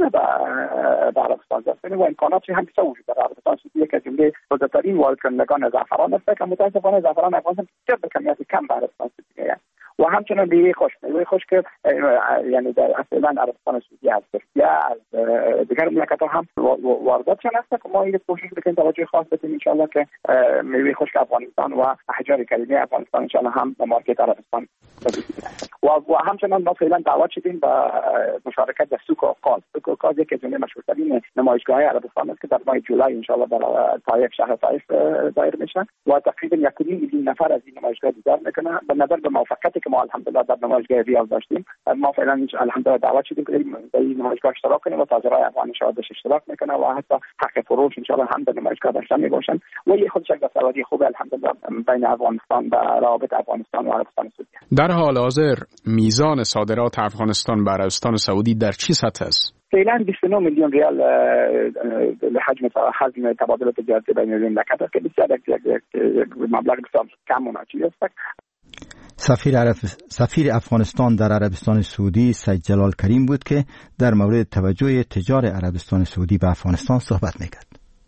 به عربستان زیاد و امکاناتی هم بسیار وجود داره. عربستان سعودی یک از جمله بزرگترین وارد کنندگان زعفران است که متاسفانه زعفران افغانستان بسیار به کمیت کم به عربستان سعودی است و همچنان بیوی خوش بیوی خوش که یعنی در اصلا عربستان سعودی هست یا از دیگر مملکت‌ها هم وارداتشان هست که ما این کوشش بکنیم توجه خاص بدیم انشالله که میوه خشک افغانستان و احجار کریمی افغانستان انشالله هم به مارکت عربستان برسه. و, و همچنان ما فعلا دعوت شدیم به مشارکت در سوق اوقاز. سوق اوقاز یکی از مشهورترین نمایشگاه‌های عربستان است که در ماه جولای ان شاء الله در طایف شهر طایف دایر میشه و تقریبا یک و نیم میلیون نفر از این نمایشگاه دیدار میکنه. به نظر به موفقیتی که ما الحمدلله در نمایشگاه ریاض داشتیم، ما فعلا الحمدلله دعوت شدیم که در این نمایشگاه اشتراک کنیم و تاجرای افغان شادش اشتراک میکنه و حتی حق فروش ان شاء الله هم در نمایشگاه داشته میباشن و یه خودش یک دستاوردی خوب الحمدلله بین افغانستان و روابط افغانستان و عربستان سعودی. در حال حاضر میزان صادرات افغانستان به عربستان سعودی در چه سطح است؟ فعلا بیست و نه میلیون ریال حجم حجم تبادل تجارتی بین المملکت است که بسیار یک مبلغ بسیار کم و ناچیز است. سفیر عرب... سفیر افغانستان در عربستان سعودی سید جلال کریم بود که در مورد توجه تجار عربستان سعودی به افغانستان صحبت میکرد.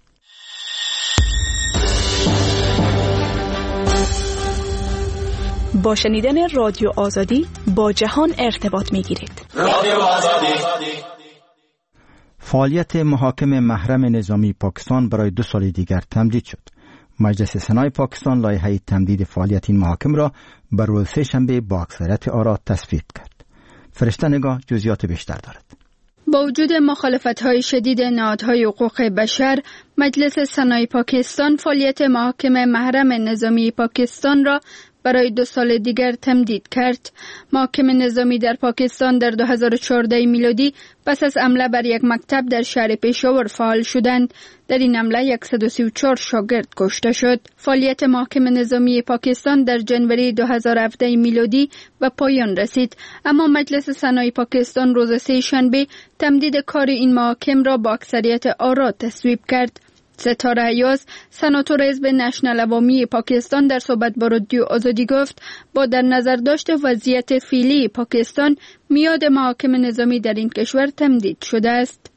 با شنیدن رادیو آزادی با جهان ارتباط میگیرید. رادیو آزادی. فعالیت محاکم محرم نظامی پاکستان برای دو سال دیگر تمدید شد. مجلس سنای پاکستان لایحه تمدید فعالیت این محاکم را بر روز سه‌شنبه با اکثریت آرا تصویب کرد. فرشته نگاه جزئیات بیشتر دارد. با وجود مخالفت‌های شدید نهادهای حقوق بشر، مجلس سنای پاکستان فعالیت محاکم محرم نظامی پاکستان را برای دو سال دیگر تمدید کرد. محاکم نظامی در پاکستان در دو هزار و چهارده میلادی پس از حمله بر یک مکتب در شهر پشاور فعال شدند. در این حمله صد و سی و چهار شاگرد کشته شد. فعالیت محاکم نظامی پاکستان در جنوری دو هزار و هفده میلادی به پایان رسید، اما مجلس سنای پاکستان روز سه شنبه تمدید کار این محاکم را با اکثریت آرا تصویب کرد. ستاره حیاز، سناتور حزب نشنل عوامی پاکستان، در صحبت با رادیو آزادی گفت با در نظر داشت وضعیت فعلی پاکستان، میاد محاکم نظامی در این کشور تمدید شده است.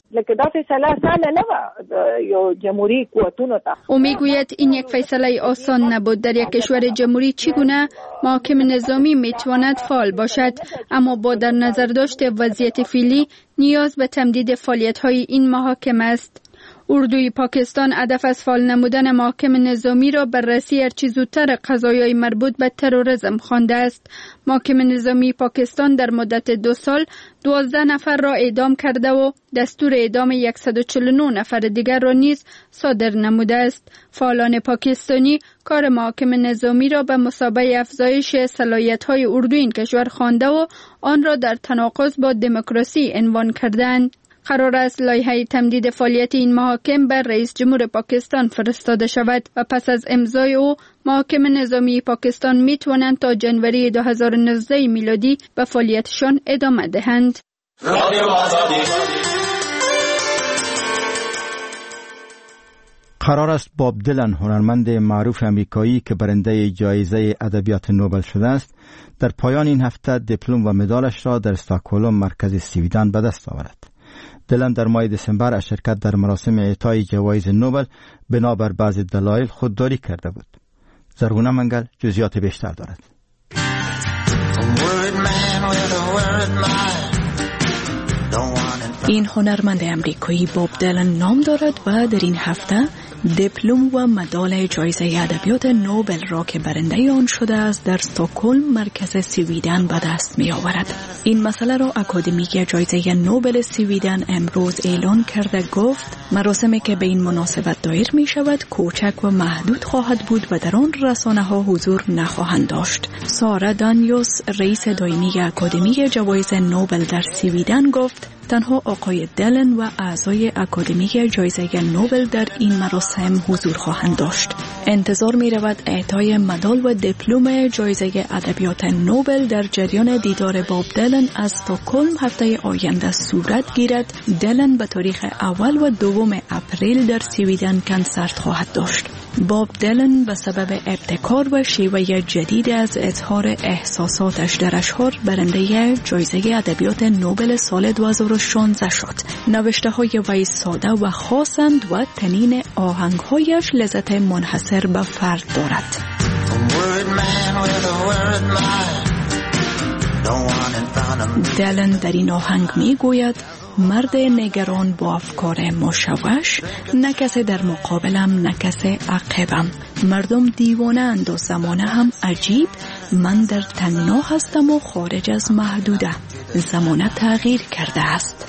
او میگوید این یک فیصله آسان نبود. در یک کشور جمهوری چگونه محاکم نظامی میتواند فعال باشد، اما با در نظر داشت وضعیت فعلی نیاز به تمدید فعالیت‌های این محاکم است. اردوی پاکستان هدف از فعال نمودن محاکم نظامی را بررسی هرچه زودتر قضایای مربوط به تروریسم خوانده است. محاکم نظامی پاکستان در مدت دو سال دوازده نفر را اعدام کرده و دستور اعدام صد و چهل و نه نفر دیگر را نیز صادر نموده است. فعالان پاکستانی کار محاکم نظامی را به مثابه افزایش صلاحیت‌های اردوی این کشور خوانده و آن را در تناقض با دموکراسی عنوان کردند. قرار است لایحه تمدید فعالیت این محاکم بر رئیس جمهور پاکستان فرستاده شود و پس از امضای او محاکم نظامی پاکستان می توانند تا جنوری دو هزار و نوزده میلادی به فعالیتشان ادامه دهند. قرار است باب دلن، هنرمند معروف امریکایی که برنده جایزه ادبیات نوبل شده است، در پایان این هفته دیپلم و مدالش را در استکهلم مرکز سویدن به دست آورد. دلن در ماه دسامبر از شرکت در مراسم اعطای جوایز نوبل بنابر بعضی دلایل خودداری کرده بود. زرغونه منگل جزئیات بیشتر دارد. این هنرمند امریکایی باب دلن نام دارد و در این هفته دیپلم و مدال جایزه ادبیات نوبل را که برنده آن شده است در استکهلم مرکز سویدن به دست می آورد. این مسئله را اکادمی جایزه نوبل سویدن امروز اعلان کرده. گفت مراسمی که به این مناسبت دایر می شود کوچک و محدود خواهد بود و در آن رسانه ها حضور نخواهند داشت. سارا دانیوس رئیس دائمی اکادمی جوایز نوبل در سویدن گفت تنها آقای دلن و اعضای اکادمی جایزه نوبل در این مراسم حضور خواهند داشت. انتظار می رود اعطای مدال و دیپلم جایزه ادبیات نوبل در جریان دیدار باب دلن از استکهلم هفته آینده صورت گیرد. دلن به تاریخ اول و دوم اپریل در سویدن کنسرت خواهد داشت. باب دلن به سبب ابتکار و شیوه جدید از اظهار احساساتش در اشعار برنده جایزه ادبیات نوبل سال دو هزار و شانزده شد. نوشته های وی ساده و خاصند و تنین آهنگهایش لذت منحصر به فرد دارد. دلن در این آهنگ می گوید مرد نگران با افکار مشوش، نه کسی در مقابلم نه کسی عقبم. مردم دیوانه اند و زمانه هم عجیب، من در تنگنا هستم و خارج از محدوده. زمانه تغییر کرده است.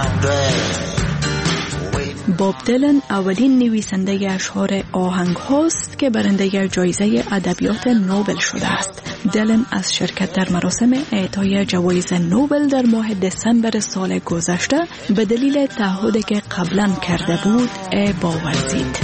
باب دیلن اولین نویسنده اشعار آهنگ هاست که برنده جایزه ادبیات نوبل شده است. دیلن از شرکت در مراسم اعطای جوایز نوبل در ماه دسامبر سال گذشته به دلیل تعهدی که قبلا کرده بود باورزید.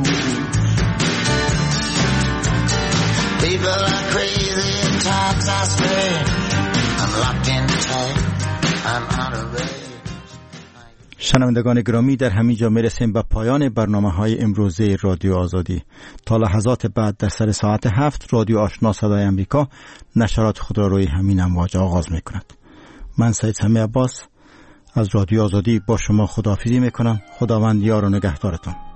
شنوندگان گرامی، در همین جا میرسیم به پایان برنامه های امروزه رادیو آزادی. تا لحظات بعد در سر ساعت هفت رادیو آشنا صدای امریکا نشرات خود را روی همین امواج آغاز می کند. من سید سمی عباس از رادیو آزادی با شما خداحافظی می کنم. خداوند یار و نگهدارتان.